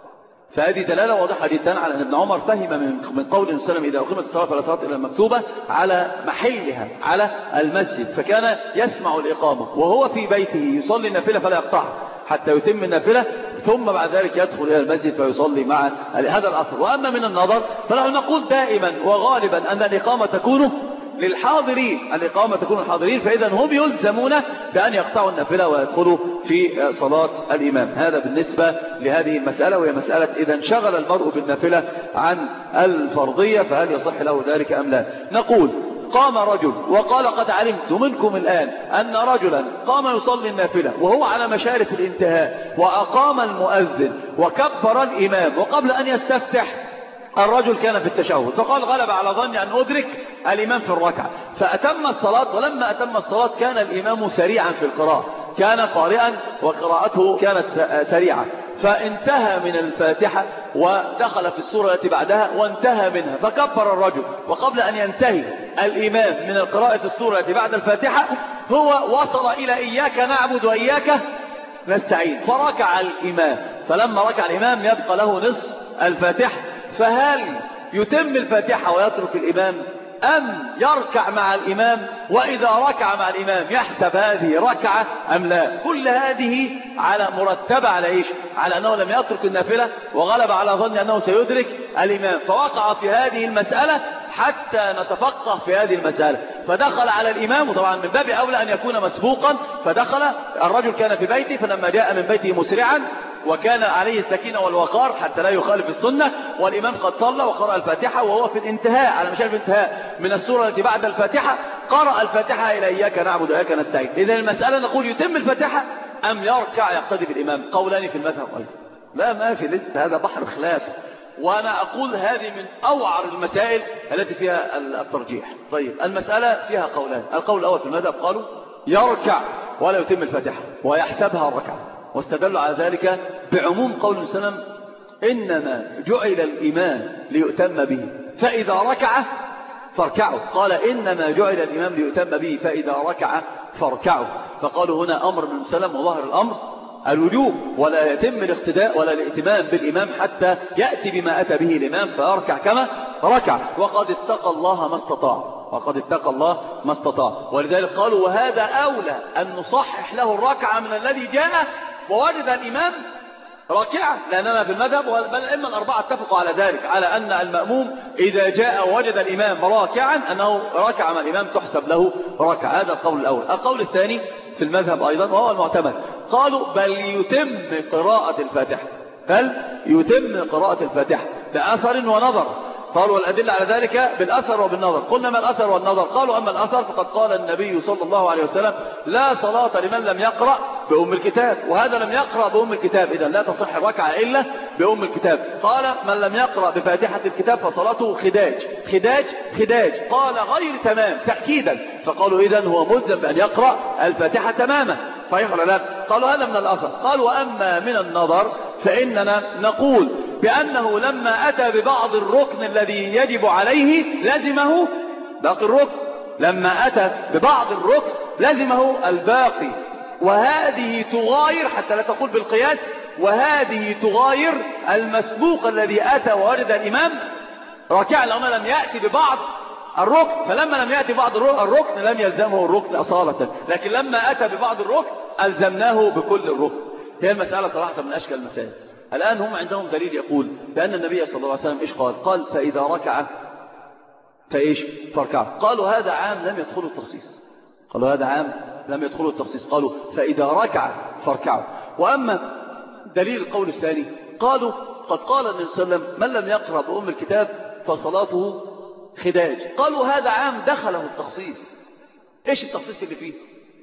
فهذه دلالة واضحة جدا على أن ابن عمر فهم من من قول النبي صلى الله عليه وسلم إذا أقيمت الصلاة فلا صلاة إلا المكتوبة على محلها على المسجد، فكان يسمع الإقامة وهو في بيته يصلي النافلة فلا يقطعها حتى يتم النافلة، ثم بعد ذلك يدخل إلى المسجد فيصلي مع هذا الأثر. وأما من النظر فنحن نقول دائما وغالبا أن الإقامة تكون للحاضرين، الإقامة تكون للحاضرين، فإذا هم يلزمون بأن يقطعوا النافلة ويدخلوا في صلاة الإمام. هذا بالنسبة لهذه المسألة، وهي مسألة إذا انشغل المرء بالنافلة عن الفرضية فهل يصح له ذلك أم لا. نقول قام رجل وقال قد علمت منكم الآن أن رجلا قام يصلي النافلة وهو على مشارف الانتهاء وأقام المؤذن وكبر الإمام، وقبل أن يستفتح الرجل كان في التشهد فقال غلب على ظني أن أدرك الإمام في الركعة، فأتم الصلاة. ولما أتم الصلاة كان الإمام سريعا في القراءة، كان قارئا وقراءته كانت سريعة، فانتهى من الفاتحة ودخل في السورة التي بعدها وانتهى منها فكبر الرجل، وقبل أن ينتهي الإمام من قراءة السورة التي بعد الفاتحة هو وصل إلى إياك نعبد وإياك نستعين فركع الإمام. فلما ركع الإمام يبقى له نصف الفاتحة، فهل يتم الفاتحة ويترك الإمام أم يركع مع الإمام؟ وإذا ركع مع الإمام يحسب هذه ركعة أم لا؟ كل هذه على مرتبة على إيش؟ على أنه لم يترك النافلة وغلب على ظن أنه سيدرك الإمام، فوقع في هذه المسألة حتى نتفقه في هذه المسألة. فدخل على الإمام، وطبعا من باب أولى أن يكون مسبوقا، فدخل الرجل كان في بيته، فلما جاء من بيته مسرعا وكان عليه السكينة والوقار حتى لا يخالف السنة، والإمام قد صلى وقرأ الفاتحة وهو في الانتهاء على مشارف الانتهاء من السورة التي بعد الفاتحة، قرأ الفاتحة إلى إياك نعبد وإياك نستعين. إذن المسألة نقول يتم الفاتحة أم يركع يقتدي بالإمام؟ قولان في المذهب أيضا. لا ما في لسه، هذا بحر خلاف، وأنا أقول هذه من أوعر المسائل التي فيها الترجيح. طيب المسألة فيها قولان، القول الأول في المذهب قالوا يركع ولا يتم الفاتحة ويحسبها الركعة، واستدلوا على ذلك بعموم قول النبي صلى الله عليه وسلم إنما جعل الإمام ليؤتم به فإذا ركع فاركعوا، قال إنما جعل الإمام ليؤتم به فإذا ركع فاركعوا. فقالوا هنا أمر من سلم وظهر الأمر الوجوب، ولا يتم الاقتداء ولا الائتمام بالإمام حتى يأتي بما أتى به الإمام فيركع كما ركع، وقد اتقى الله ما استطاع، وقد اتقى الله ما استطاع. ولذلك قالوا وهذا أولى أن نصحح له الركعة من الذي جاء ووجد الإمام راكعا، لأننا في المذهب بل الأئمة الأربعة اتفقوا على ذلك، على أن المأموم إذا جاء ووجد الإمام راكعا أنه ركع مع الإمام تحسب له ركعة. هذا القول الأول. القول الثاني في المذهب أيضا وهو المعتمد، قالوا بل يتم قراءة الفاتحة، بل يتم قراءة الفاتحة بأثر ونظر. قالوا والأدلة على ذلك بالأثر وبالنظر. قلنا ما الأثر والنظر؟ قالوا أما الأثر فقد قال النبي صلى الله عليه وسلم لا صلاة لمن لم يقرأ بأم الكتاب، وهذا لم يقرأ بأم الكتاب، إذن لا تصح الركعة إلا بأم الكتاب. قال من لم يقرأ بفاتحة الكتاب فصلاته خداج خداج خداج، قال غير تمام تأكيدا، فقالوا إذن هو ملزم بأن يقرأ الفاتحة تماما، صحيح ولا لا؟ قالوا هذا من الأثر. قالوا وأما من النظر فإننا نقول بأنه لما أتى ببعض الركن الذي يجب عليه لزمه باقي الركن، لما أتى ببعض الركن لزمه الباقي، وهذه تغاير حتى لا تقول بالقياس، وهذه تغاير المسبوق الذي أتى ووجد الإمام راكعا لأنه لم يأتي ببعض الركن، فلما لم يأتي بعض الركن لم يلزمه الركن أصالة، لكن لما أتى ببعض الركن ألزمناه بكل الركن. هي المسألة صراحة من أشكال المسائل. الآن هم عندهم دليل يقول بأن النبي صلى الله عليه وسلم إيش قال؟ قال فإذا ركع فإيش فاركع. قالوا هذا عام لم يدخله التخصيص، قالوا هذا عام لم يدخله التخصيص، قالوا فإذا ركع فاركعوا. وأما دليل القول الثاني قالوا قد قال النبي صلى الله عليه وسلم من لم يقرأ بأم الكتاب فصلاته خداج، قالوا هذا عام دخله التخصيص. إيش التخصيص اللي فيه؟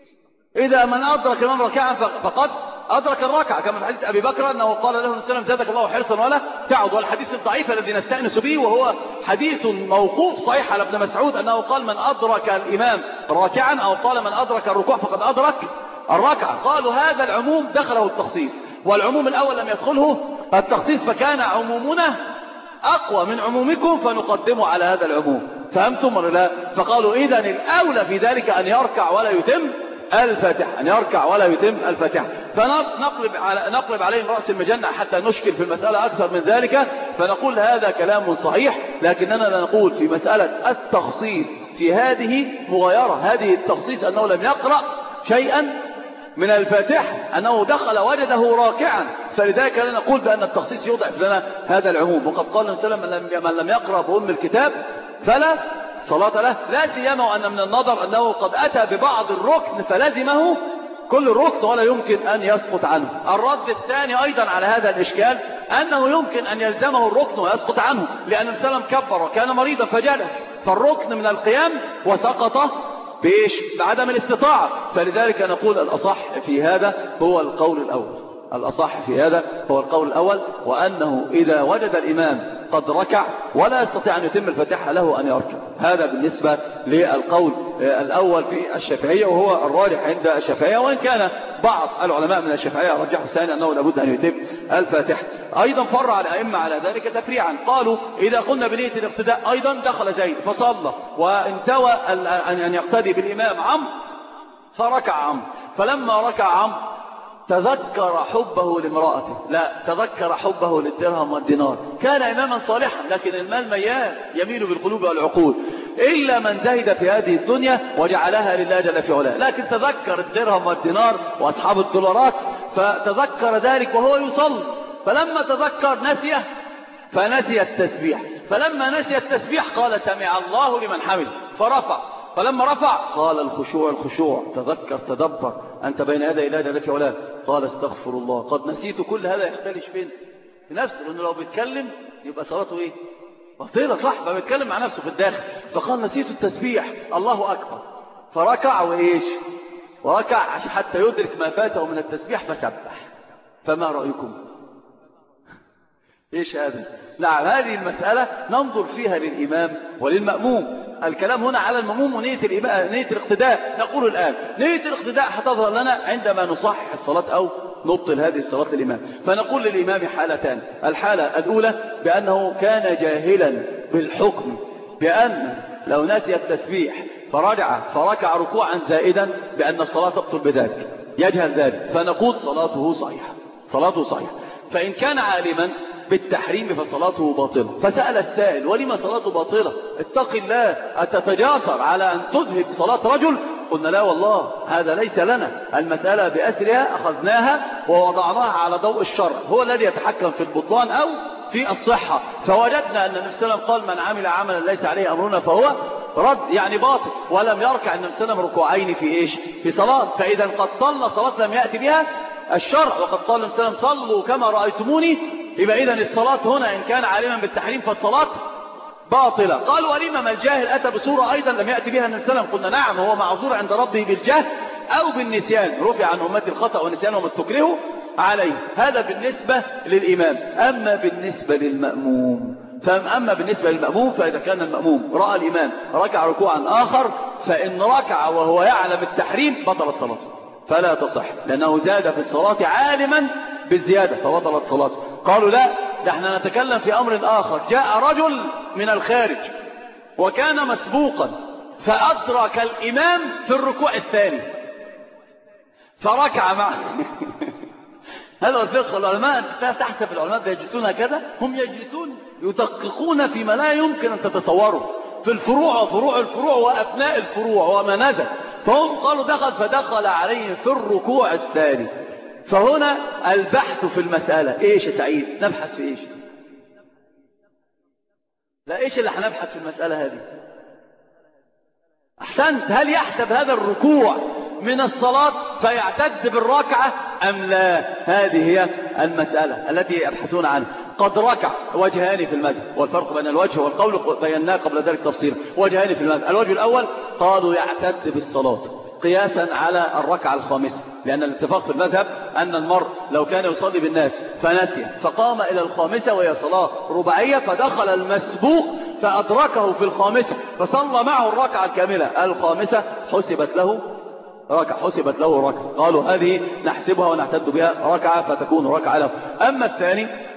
إذا من أدرك الإمام راكعا فقد أدرك الركعة، كما في حديث أبي بكر أنه قال له النبي صلى الله عليه وسلم زادك الله حرصا ولا تعد، والحديث الضعيف الذي نستأنس به وهو حديث موقوف صحيح على ابن مسعود أنه قال من أدرك الإمام راكعا أو قال من أدرك الركوع فقد أدرك الركعة. قالوا هذا العموم دخله التخصيص، والعموم الأول لم يدخله التخصيص، فكان عمومنا أقوى من عمومكم فنقدمه على هذا العموم. فهمتم ولا لا؟ فقالوا إذن الأولى في ذلك أن يركع ولا يتم الفاتحة، أن يركع ولا يتم الفاتحة. فنقلب على نقلب عليهم رأس المجنة حتى نشكل في المسألة أكثر من ذلك، فنقول هذا كلام صحيح، لكننا لا نقول في مسألة التخصيص في هذه مغايرة. هذه التخصيص أنه لم يقرأ شيئا من الفاتحة، أنه دخل وجده راكعا، فلذلك لا نقول بأن التخصيص يضعف لنا هذا العموم. وقد قال النبي صلى الله عليه وسلم من لم يقرأ بأم الكتاب فلا صلاة له، لا سيما وأن من النظر أنه قد أتى ببعض الركن فلزمه كل الركن ولا يمكن أن يسقط عنه. الرد الثاني أيضا على هذا الإشكال أنه يمكن أن يلزمه الركن ويسقط عنه، لأن النبي صلى الله عليه وسلم كبر وكان مريضا فجلس، فالركن من القيام وسقط بإيش؟ بعدم الاستطاعة. فلذلك نقول الأصح في هذا هو القول الأول، الأصح في هذا هو القول الأول، وأنه إذا وجد الإمام قد ركع ولا يستطيع أن يتم الفاتحة له أن يركع. هذا بالنسبة للقول الأول في الشافعية، وهو الراجح عند الشافعية، وإن كان بعض العلماء من الشافعية رجحوا الثاني أنه لابد أن يتم الفاتحة. أيضا فرع الأئمة على ذلك تفريعا، قالوا إذا قلنا بنية الاقتداء أيضا دخل زيد فصلى وانتوى أن يقتدي بالإمام عمرو فركع عمرو، فلما ركع عمرو تذكر حبه لامرأته، لا تذكر حبه للدرهم والدينار، كان إماما صالحا لكن المال ميال يميل بالقلوب والعقول، إلا من زهد في هذه الدنيا وجعلها لله جل في علاه، لكن تذكر الدرهم والدينار وأصحاب الدولارات فتذكر ذلك وهو يصلي، فلما تذكر نسيه فنسي التسبيح، فلما نسي التسبيح قال سمع الله لمن حمد فرفع، فلما رفع قال الخشوع الخشوع، تذكر تدبر أنت بين يدي الله جل في علاه، قال استغفر الله قد نسيت. كل هذا يختلش فين؟ في نفسه، لأنه لو بيتكلم يبقى صلاته إيه؟ باطلة، صح؟ ما بيتكلم مع نفسه في الداخل، فقال نسيت التسبيح الله أكبر، فركع وإيش؟ وركع حتى يدرك ما فاته من التسبيح فسبح. فما رأيكم؟ إيش هذا؟ نعم، هذه المسألة ننظر فيها للإمام وللمأموم. الكلام هنا على المأموم ونية نية الاقتداء. نقول الآن نية الاقتداء هتظهر لنا عندما نصحح الصلاة أو نبطل هذه الصلاة للإمام. فنقول للإمام حالتان، الحالة الأولى بأنه كان جاهلا بالحكم بأن لو نسي التسبيح فرجع فركع ركوعا زائدا بأن الصلاة تبطل بذلك، يجهل ذلك، فنقول صلاته صحيحة، صلاته صحيحة. فإن كان عالما بالتحريم فصلاته باطلة، فسأل السائل ولما صلاته باطلة؟ اتق الله، أتتجاسر على أن تذهب صلاة رجل؟ قلنا لا والله هذا ليس لنا، المسألة بأسرها أخذناها ووضعناها على ضوء الشرع، هو الذي يتحكم في البطلان أو في الصحة. فوجدنا أن النبي صلى الله عليه وسلم قال من عمل عملا ليس عليه أمرنا فهو رد، يعني باطل، ولم يركع النبي صلى الله عليه وسلم ركوعين في إيش؟ في صلاة. فإذا قد صلى صلاة لم يأتي بها الشرع، وقد قال النبي صلى الله عليه وسلم صلوا كما رأيتموني. يبقى إذن الصلاة هنا إن كان عالما بالتحريم فالصلاة باطلة. قال ولما ما الجاهل أتى بصورة أيضا لم يأتي بها النبي صلى الله عليه وسلم؟ قلنا نعم، هو معذور عند ربه بالجهل أو بالنسيان، رفع عن أمتي الخطأ والنسيان وما استكرهوا عليه. هذا بالنسبة للإمام. أما بالنسبة للمأموم فأما بالنسبة للمأموم فإذا كان المأموم رأى الإمام ركع ركوعا آخر، فإن ركع وهو يعلم التحريم بطلت صلاته فلا تصح، لأنه زاد في الصلاة عالما بالزيادة فبطلت صلاته. قالوا لا، نحن نتكلم في أمر آخر. جاء رجل من الخارج وكان مسبوقا فأدرك الإمام في الركوع الثاني فركع معه. هذا الفقه. العلماء أنت تحسب العلماء يجلسون هكذا؟ هم يجلسون يدققون فيما لا يمكن أن تتصوره في الفروع وفروع الفروع وأبناء الفروع وما نزل. فهم قالوا دخل فدخل عليه في الركوع الثاني. فهنا البحث في المسألة إيش يا سعيد؟ نبحث في إيش؟ لا، إيش اللي هنبحث في المسألة هذه؟ أحسنت. هل يحسب هذا الركوع من الصلاة فيعتد بالركعة أم لا؟ هذه هي المسألة التي يبحثون عنها. قد ركع وجهان في المذهب، والفرق بين الوجه والقول بيناه قبل ذلك تفصيلا. وجهان في المذهب، الوجه الأول قالوا يعتد بالصلاة قياسا على الركعة الخامسة، لأن الاتفاق في المذهب أن المرء لو كان يصلي بالناس فنسي فقام إلى الخامسة وهي صلاة رباعية فدخل المسبوق فأدركه في الخامسة فصلى معه الركعة الكاملة الخامسة حسبت له ركعة، حسبت له ركعة. قالوا هذه نحسبها ونعتد بها ركعة فتكون ركعة له. أما الثاني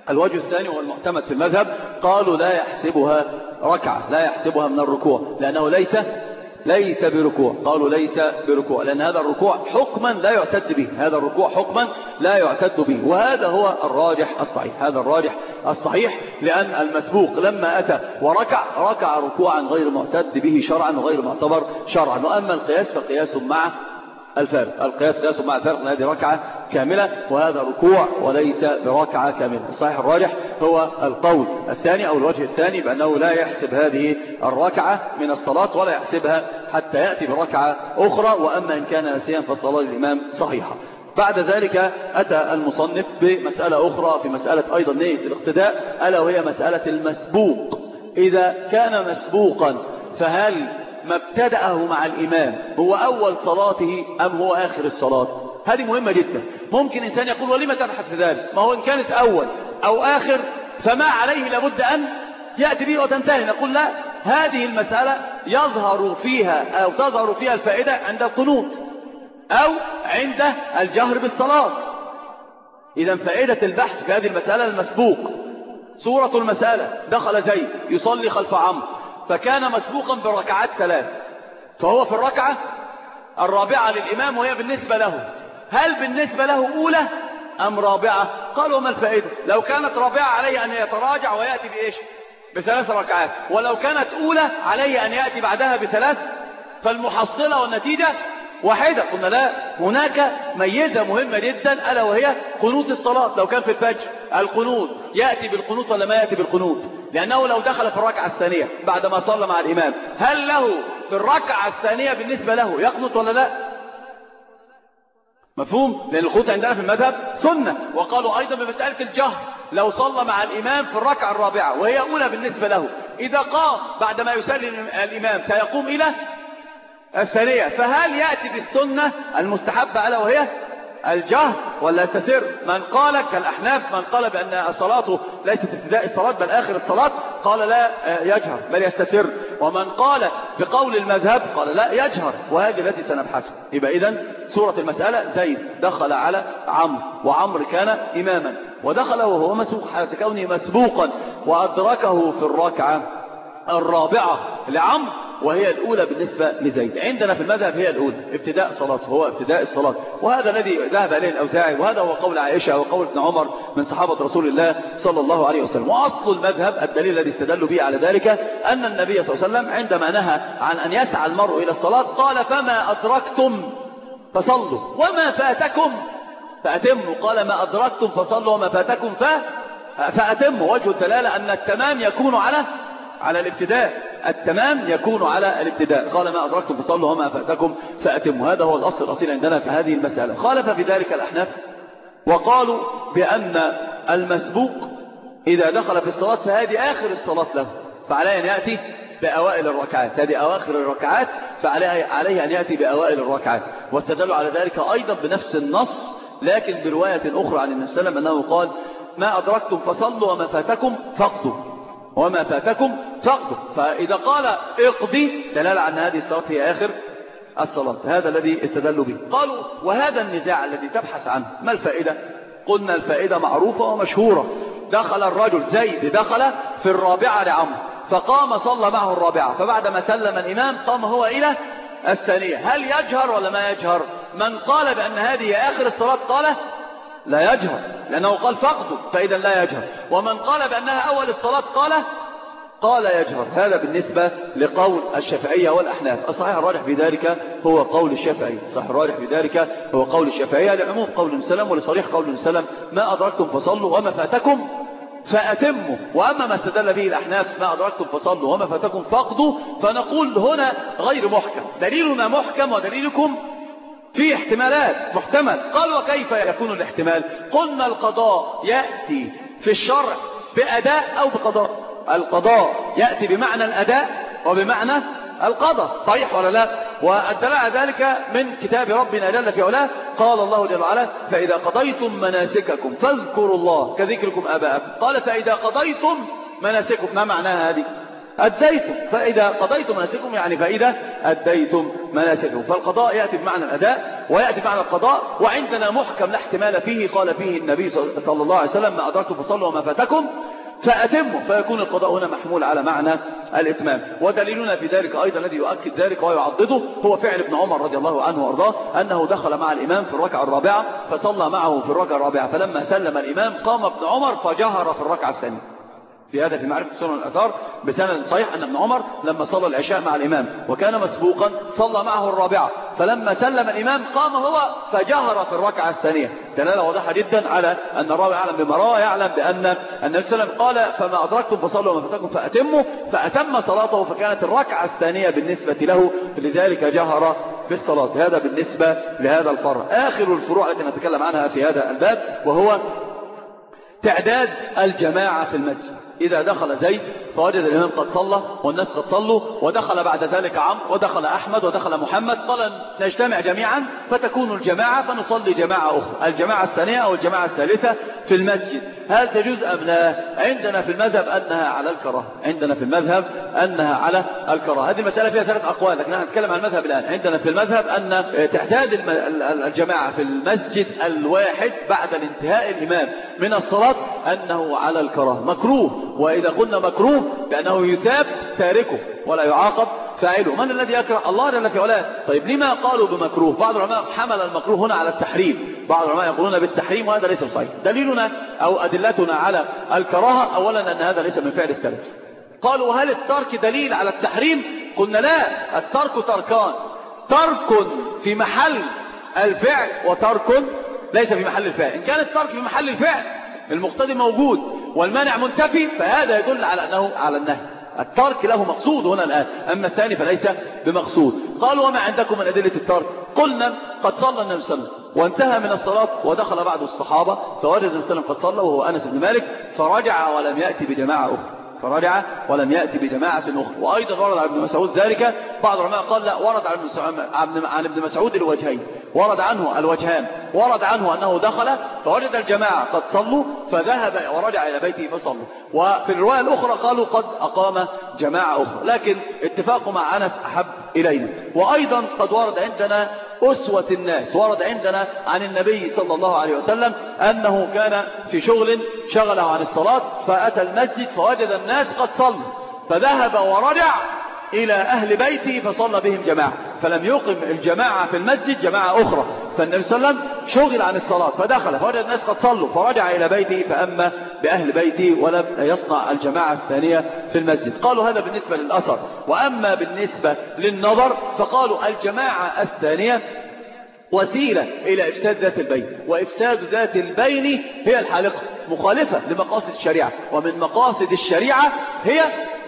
الوجه الثاني والمعتمد في المذهب قالوا لا يحسبها ركعة، لا يحسبها من الركوع، لأنه ليس ليس بركوع. قالوا ليس بركوع لأن هذا الركوع حكما لا يعتد به، هذا الركوع حكما لا يعتد به، وهذا هو الراجح الصحيح، هذا الراجح الصحيح، لأن المسبوق لما أتى وركع ركع ركوعا غير معتد به شرعا وغير معتبر شرعا. وأما القياس فقياس مع الفارق، القياس قياس مع الفارق، هذه ركعة كاملة وهذا ركوع وليس بركعة كاملة. الصحيح الراجح هو القول الثاني أو الوجه الثاني بأنه لا يحسب هذه الركعة من الصلاة ولا يحسبها حتى يأتي بركعة أخرى، وأما إن كان ناسيا فالصلاة للإمام صحيحة. بعد ذلك أتى المصنف بمسألة أخرى في مسألة أيضا نية الاقتداء، ألا وهي مسألة المسبوق. إذا كان مسبوقا فهل ما ابتدأه مع الإمام هو أول صلاته أم هو آخر الصلاة؟ هذه مهمة جدا. ممكن إنسان يقول ولما تبحث في ذلك؟ ما هو إن كانت أول أو آخر فما عليه لابد أن يأتي به وتنتهي. نقول لا، هذه المسألة يظهر فيها أو تظهر فيها الفائدة عند القنوت أو عند الجهر بالصلاة. إذا فائدة البحث في هذه المسألة المسبوق. صورة المسألة: دخل زيد يصلي خلف عمرو فكان مسبوقا بركعات ثلاث، فهو في الركعة الرابعة للإمام وهي بالنسبة له، هل بالنسبة له أولى أم رابعة؟ قالوا ما الفائدة؟ لو كانت رابعة عليه أن يتراجع ويأتي بإيش؟ بثلاث ركعات، ولو كانت أولى عليه أن يأتي بعدها بثلاث، فالمحصلة والنتيجة واحدة. قلنا لا، هناك ميزة مهمة جدا ألا وهي قنوت الصلاة. لو كان في الفجر القنوت يأتي بالقنوت ولا ما يأتي بالقنوت؟ لأنه لو دخل في الركعة الثانية بعدما صلى مع الإمام هل له في الركعة الثانية بالنسبة له يقنط ولا لا؟ مفهوم؟ لأن القنوت عندنا في المذهب سنة. وقالوا أيضا بمسألة الجهر: لو صلى مع الإمام في الركعة الرابعة وهي أولى بالنسبة له، إذا قام بعدما يسلم الإمام سيقوم إلى الثانية، فهل يأتي بالسنة المستحبة ألا وهي الجهر ولا يستسر؟ من قال كالأحناف، من قال بأن صلاته ليست ابتداء الصلاة بل آخر الصلاة قال لا يجهر بل يستسر، ومن قال بقول المذهب قال لا يجهر، وهذه التي سنبحثها. يبقى إذن سورة المسألة: زيد دخل على عمرو وعمرو كان إماما ودخل وهو مسبوق حالة كونه مسبوقا وأدركه في الركعة الرابعة لعمرو وهي الأولى بالنسبة لزيد. عندنا في المذهب هي الأولى ابتداء صلاته، هو ابتداء الصلاة، وهذا الذي ذهب إليه الأوزاعي، وهذا هو قول عائشة وقول ابن عمر من صحابة رسول الله صلى الله عليه وسلم. وأصل المذهب الدليل الذي استدلوا به على ذلك أن النبي صلى الله عليه وسلم عندما نهى عن أن يسعى المرء إلى الصلاة قال: فما أدركتم فصلوا وما فاتكم فأتموا. قال: ما أدركتم فصلوا وما فاتكم فأتموا. وجه الدلالة أن التمام يكون على على الابتداء، التمام يكون على الابتداء. قال: ما أدركتم فصلوا وما فاتكم فأتموا. هذا هو الأصل الأصيل عندنا في هذه المسألة. خالف في ذلك الأحناف وقالوا بأن المسبوق إذا دخل في الصلاة فهذه آخر الصلاة له، فعليه أن يأتي بأوائل الركعات، هذه أواخر الركعات فعليه عليه أن يأتي بأوائل الركعات. واستدلوا على ذلك أيضا بنفس النص لكن برواية أخرى عن النبي صلى الله عليه وسلم أنه قال: ما أدركتم فصلوا وما فاتكم فاقضوا وما فاتكم فاقضوا. فإذا قال اقضي دلالة عن هذه الصلاة هي آخر الصلاة. هذا الذي استدلوا به. قالوا: وهذا النزاع الذي تبحث عنه ما الفائدة؟ قلنا الفائدة معروفة ومشهورة. دخل الرجل زيد دخل في الرابعة لعمرو فقام صلى معه الرابعة، فبعدما سلم الإمام قام هو إلى الثانية، هل يجهر ولا ما يجهر؟ من قال بأن هذه آخر الصلاة قال لا يجهر لأنه قال فقده، فإذا لا يجهر. ومن قال بأنها أول الصلاة قال قال يجهر. هذا بالنسبة لقول الشافعية والأحناف. الصحيح الراجح في ذلك هو قول الشافعي، الصحيح الراجح في ذلك هو قول الشافعية لعموم قول ابن سلم ولصريح قول ابن سلم: ما أدركتم فصلوا وما فاتكم فأتموا. وأما ما استدل به الأحناف: ما أدركتم فصلوا وما فاتكم فاقضوا، فنقول هنا غير محكم، دليلنا محكم ودليلكم في احتمالات محتمل. قال: وكيف يكون الاحتمال؟ قلنا القضاء يأتي في الشرع بأداء أو بقضاء. القضاء يأتي بمعنى الأداء وبمعنى القضاء، صحيح ولا لا؟ والدلالة على ذلك من كتاب ربنا جل في علاه. قال الله جل وعلا: فإذا قضيتم مناسككم فاذكروا الله كذكركم آباءكم. قال: فإذا قضيتم مناسككم، ما معناها هذه؟ أديتم. فإذا قضيتم مناسككم يعني فإذا أديتم مناسككم. فالقضاء يأتي بمعنى الأداء ويأتي معنى القضاء. وعندنا محكم لا احتمال فيه، قال فيه النبي صلى الله عليه وسلم ما أدركتم فصلوا وما فاتكم فأتموا، فيكون القضاء هنا محمول على معنى الإتمام. ودليلنا في ذلك أيضا الذي يؤكد ذلك ويعضده هو فعل ابن عمر رضي الله عنه وأرضاه، أنه دخل مع الإمام في الركعة الرابعة فصلى معه في الركعة الرابعة، فلما سلم الإمام قام ابن عمر فجهر في الركعة الثانية. في هذا في معرفة سنن الآثار بسند صحيح أن ابن عمر لما صلى العشاء مع الإمام وكان مسبوقا صلى معه الرابعة، فلما سلم الإمام قام هو فجهر في الركعة الثانية. دلالة واضحة جدا على أن الراوي يعلم بما روى، يعلم بأن النبي صلى الله عليه وسلم قال فما أدركتم فصلوا وما فاتكم فأتموا، فأتم صلاته فكانت الركعة الثانية بالنسبة له، لذلك جهر في الصلاة. هذا بالنسبة لهذا الفرع. آخر الفروع التي نتكلم عنها في هذا الباب وهو تعداد الجماعة في المسجد. إذا دخل زيد فوجد الإمام قد صلى والناس قد صلوا، ودخل بعد ذلك عمرو ودخل أحمد ودخل محمد، قال نجتمع جميعا فتكون الجماعة فنصلي جماعة أخرى، الجماعة الثانية أو الجماعة الثالثة في المسجد. هل تجوز أم لا؟ عندنا في المذهب أنها على الكراهة، عندنا في المذهب أنها على الكراهة. هذه المسألة فيها ثلاث أقوال لكن نتكلم عن المذهب الآن. عندنا في المذهب أن تعداد الجماعة في المسجد الواحد بعد الانتهاء الإمام من الصلاة أنه على الكراهة، مكروه. وإذا قلنا مكروه بأنه يثاب تاركه ولا يعاقب فاعله. من الذي يكره؟ الله جل في علاه. طيب لما قالوا بمكروه؟ بعض العلماء حمل المكروه هنا على التحريم، بعض العلماء يقولون بالتحريم وهذا ليس صحيح. دليلنا أو أدلتنا على الكراهة أولا أن هذا ليس من فعل السلف. قالوا هل الترك دليل على التحريم؟ قلنا لا، الترك تركان، ترك في محل الفعل وترك ليس في محل الفعل. إن كان الترك في محل الفعل المقتضي موجود والمانع منتفي فهذا يدل على أنه على النهي، الترك له مقصود هنا الآن، أما الثاني فليس بمقصود. قالوا وما عندكم من أدلة الترك؟ قلنا قد صلى النبي صلى الله عليه وسلم وانتهى من الصلاة ودخل بعض الصحابة فوجد النبي صلى الله عليه وسلم قد صلى وهو أنس بن مالك فرجع ولم يأتي بجماعة أخرى، فرجع ولم يأتي بجماعة أخرى. وأيضا ورد عن ابن مسعود ذلك، بعض العلماء قال لا، ورد عن ابن مسعود الوجهين، ورد عنه الوجهان، ورد عنه أنه دخل فوجد الجماعة قد صلوا فذهب ورجع إلى بيته فصلوا، وفي الرواية الأخرى قالوا قد أقام جماعة أخرى، لكن اتفاق مع أنس أحب إلينا. وأيضا قد ورد عندنا أسوة الناس، ورد عندنا عن النبي صلى الله عليه وسلم أنه كان في شغل شغله عن الصلاة فأتى المسجد فوجد الناس قد صلوا فذهب ورجع إلى أهل بيته فصلى بهم جماعة، فلم يقم الجماعة في المسجد جماعة أخرى. فالنبي صلى الله عليه وسلم شغل عن الصلاة فدخل فوجد الناس قد صلوا فرجع إلى بيته فأما بأهل بيته ولم يصنع الجماعة الثانية في المسجد. قالوا هذا بالنسبة للأثر. وأما بالنسبة للنظر فقالوا الجماعة الثانية وسيلة إلى إفساد ذات البين، وإفساد ذات البين هي الحالقة، مخالفة لمقاصد الشريعة، ومن مقاصد الشريعة هي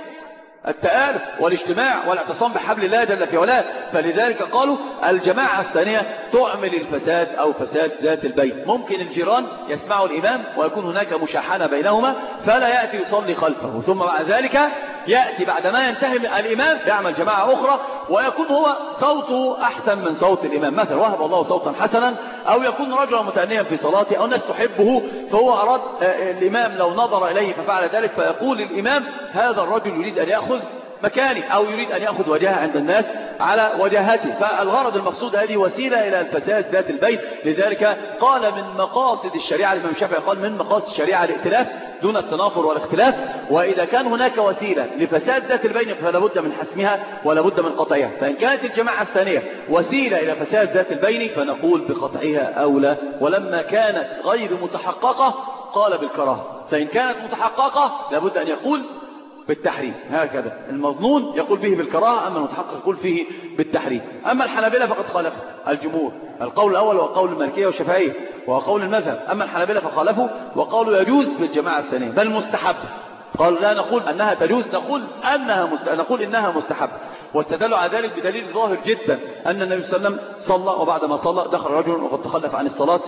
التآلف والاجتماع والاعتصام بحبل الله جل في علاه. فلذلك قالوا الجماعة الثانية تعمل الفساد أو فساد ذات البين. ممكن الجيران يسمعوا الإمام ويكون هناك مشاحنة بينهما فلا يأتي يصلي خلفه، ثم بعد ذلك يأتي بعدما ينتهي الإمام يعمل جماعة أخرى ويكون هو صوته أحسن من صوت الإمام، مثلا وهب الله صوتا حسنا، أو يكون رجلا متأنيا في صلاته أو الناس تحبه فهو أراد الإمام لو نظر إليه ففعل ذلك فيقول الإمام هذا الرجل يريد أن يأخذ مكاني أو يريد أن يأخذ وجهه عند الناس على وجهته. فالغرض المقصود هذه وسيلة إلى الفساد ذات البين. لذلك قال من مقاصد الشريعة، الإمام الشافعي قال من مقاصد الشريعة الائتلاف دون التنافر والاختلاف، وإذا كان هناك وسيلة لفساد ذات البين فلا بد من حسمها ولا بد من قطعها. فإن كانت الجماعة الثانية وسيلة إلى فساد ذات البين فنقول بقطعها أولى، ولما كانت غير متحققة قال بالكراهة، فإن كانت متحققة لابد أن يقول بالتحريم. هكذا المظنون يقول به بالكراهة، أما المتحقق يقول فيه بالتحريم. أما الحنابلة فقد خالفوا الجمهور، القول الأول هو قول المالكية والشافعية وهو قول المذهب. أما الحنابلة فخالفوا وقالوا يجوز بالجماعة الثانية بل مستحب. قالوا لا نقول أنها تجوز، نقول أنها مست... نقول إنها مستحب. واستدلوا على ذلك بدليل ظاهر جدا أن النبي صلى الله عليه وسلم صلى وبعد ما صلى دخل رجل وقد تخلف عن الصلاة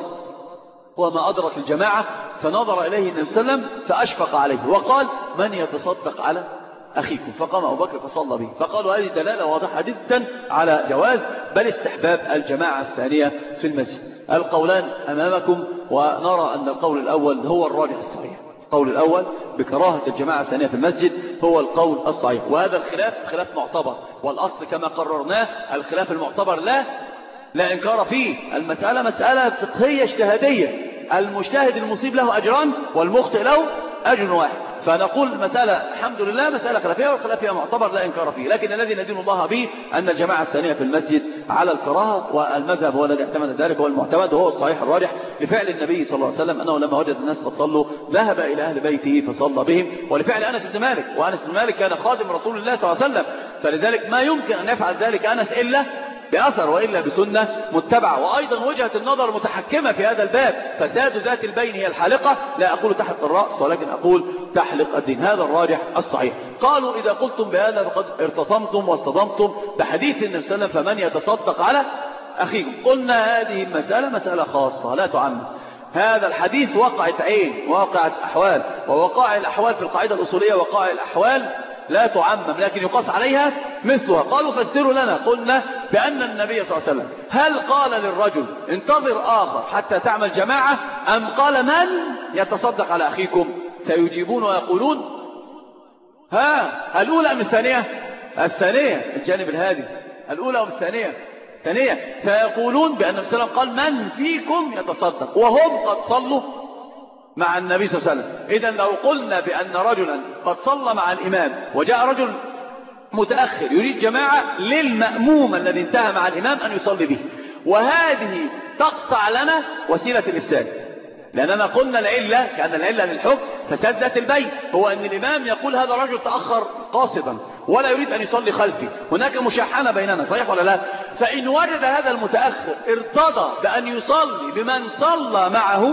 وما أدرك الجماعة فنظر إليه النبي صلى الله عليه وسلم فأشفق عليه وقال من يتصدق على أخيكم؟ فقام أبو بكر فصلى به. فقالوا هذه دلالة واضحة جدا على جواز بل استحباب الجماعة الثانية في المسجد. القولان أمامكم، ونرى أن القول الأول هو الراجح الصحيح. القول الأول بكراهة الجماعة الثانية في المسجد هو القول الصحيح، وهذا الخلاف خلاف معتبر، والأصل كما قررناه الخلاف المعتبر لا لا إنكار فيه. المسألة مسألة فقهية اجتهادية، المجتهد المصيب له أجران والمخطئ له أجر واحد. فنقول المسألة الحمد لله مسألة خلافية، والخلافية معتبر لا إنكار فيه. لكن الذي ندين الله به أن الجماعة الثانية في المسجد على الكراهة، والمذهب هو الذي اعتمد ذلك، هو المعتمد وهو الصحيح الراجح لفعل النبي صلى الله عليه وسلم، أنه لما وجد الناس قد صلوا ذهب إلى أهل بيته فصلى بهم، ولفعل أنس بن مالك، وأنس بن مالك كان خادم رسول الله صلى الله عليه وسلم، فلذلك ما يمكن أن يفعل ذلك أنس إلا بأثر وإلا بسنة متبعة. وأيضا وجهة النظر متحكمة في هذا الباب، فساد ذات البين هي الحالقة، لا أقول تحلق الرأس ولكن أقول تحلق الدين، هذا الراجح الصحيح. قالوا إذا قلتم بهذا فقد ارتصمتم واصطدمتم بحديث النبي صلى الله عليه وسلم فمن يتصدق على أخيكم. قلنا هذه المسألة مسألة خاصة لا تعمم. هذا الحديث وقعت عين، وقعت أحوال، ووقائع الأحوال في القاعدة الأصولية وقائع الأحوال لا تعمم لكن يقاس عليها مثلها. قالوا فسروا لنا. قلنا بأن النبي صلى الله عليه وسلم هل قال للرجل انتظر آخر حتى تعمل جماعة، أم قال من يتصدق على أخيكم؟ سيجيبون ويقولون ها الأولى أم الثانية؟ الثانية، الجانب الهادي، الأولى أم الثانية؟ ثانية. سيقولون بأن النبي صلى الله عليه وسلم قال من فيكم يتصدق، وهم قد صلوا مع النبي صلى الله عليه وسلم. إذن لو قلنا بأن رجلا قد صلى مع الإمام وجاء رجل متأخر يريد جماعة، للمأموم الذي انتهى مع الإمام أن يصلي به، وهذه تقطع لنا وسيلة الإفساد، لأننا قلنا العلة كأن العلة للحكم فساد ذات البين، هو أن الإمام يقول هذا الرجل تأخر قاصدا ولا يريد أن يصلي خلفي، هناك مشاحنة بيننا، صحيح ولا لا؟ فإن وجد هذا المتأخر ارتضى بأن يصلي بمن صلى معه،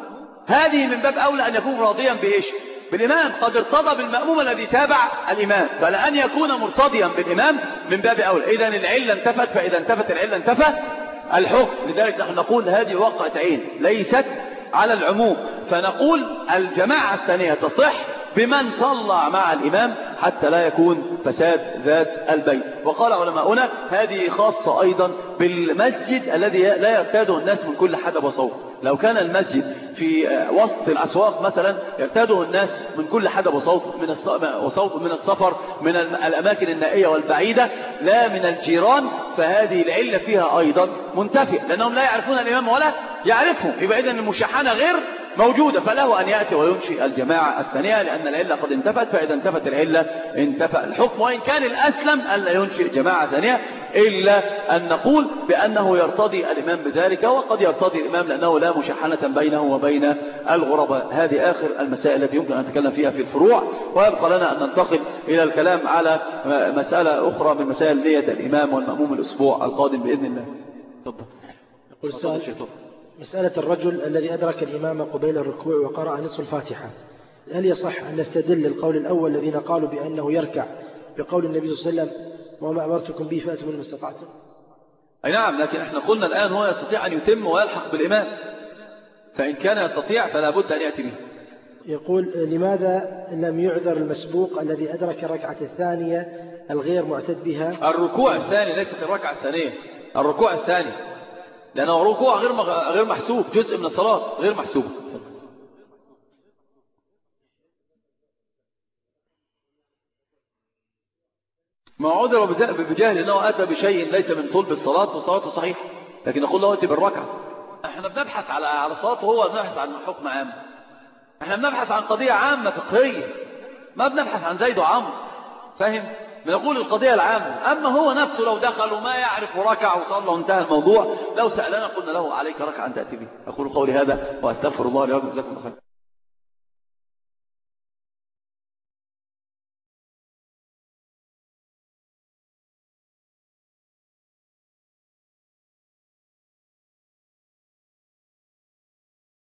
هذه من باب أولى أن يكون راضيا بإيش؟ بالإمام. قد ارتضى بالمأموم الذي تابع الإمام، فلأن يكون مرتضيا بالإمام من باب أولى. إذن العلة انتفت، فإذا انتفت العلة انتفى الحكم. لذلك نحن نقول هذه وقعت عين ليست على العموم، فنقول الجماعة الثانية تصح بمن صلى مع الإمام حتى لا يكون فساد ذات البين. وقال علماؤنا هذه خاصة أيضا بالمسجد الذي لا يرتاده الناس من كل حدب وصوب. لو كان المسجد في وسط الأسواق مثلا يرتاده الناس من كل حدب وصوب، من وصوب من السفر، من الأماكن النائية والبعيدة، لا من الجيران، فهذه العلة فيها أيضا منتفية، لأنهم لا يعرفون الإمام ولا يعرفهم، يبقى إذن المشاحنة غير موجودة، فله أن يأتي وينشئ الجماعة الثانية، لأن العلة قد انتفت، فإذا انتفت العلة انتفى الحكم. وإن كان الأسلم ألا ينشئ جماعة ثانية، إلا أن نقول بأنه يرتضي الإمام بذلك، وقد يرتضي الإمام لأنه لا مشاحنة بينه وبين الغرباء. هذه آخر المسائل التي يمكن أن نتكلم فيها في الفروع، ويبقى لنا أن ننتقل إلى الكلام على مسألة أخرى من مسائل نية الإمام والمأموم الأسبوع القادم بإذن الله. تفضل. يقول السؤال: مسألة الرجل الذي أدرك الإمام قبيل الركوع وقرأ نصف الفاتحة، هل يصح أن نستدل القول الأول الذين قالوا بأنه يركع بقول النبي صلى الله عليه وسلم وما أمرتكم به فأتوا منه ما استطعتم؟ أي نعم، لكن احنا قلنا الآن هو يستطيع أن يتم ويلحق بالإمام، فإن كان يستطيع فلا بد أن يأتي به. يقول: لماذا لم يعذر المسبوق الذي أدرك الركعة الثانية الغير معتد بها؟ الركوع الثاني ليست الركعة الثانية، الركوع الثاني، لأنه ركوع غير غير محسوب، جزء من الصلاة غير محسوب. ما عذر بجهل أنه أتى بشيء ليس من صلب الصلاة وصلاته صحيح، لكن نقول له أتي بالركعة. احنا بنبحث على على صلاته، هو بنبحث عن حكم عام، احنا بنبحث عن قضية عامة فقهية، ما بنبحث عن زيد وعمرو، فاهم؟ بنقول القضية العامة. أما هو نفسه لو دخل وما يعرف وركع وصلى وانتهى الموضوع، لو سألنا قلنا له عليك ركعة أن تأتي به. أقول قولي هذا وأستغفر الله لي ولكم، جزاكم الله خير.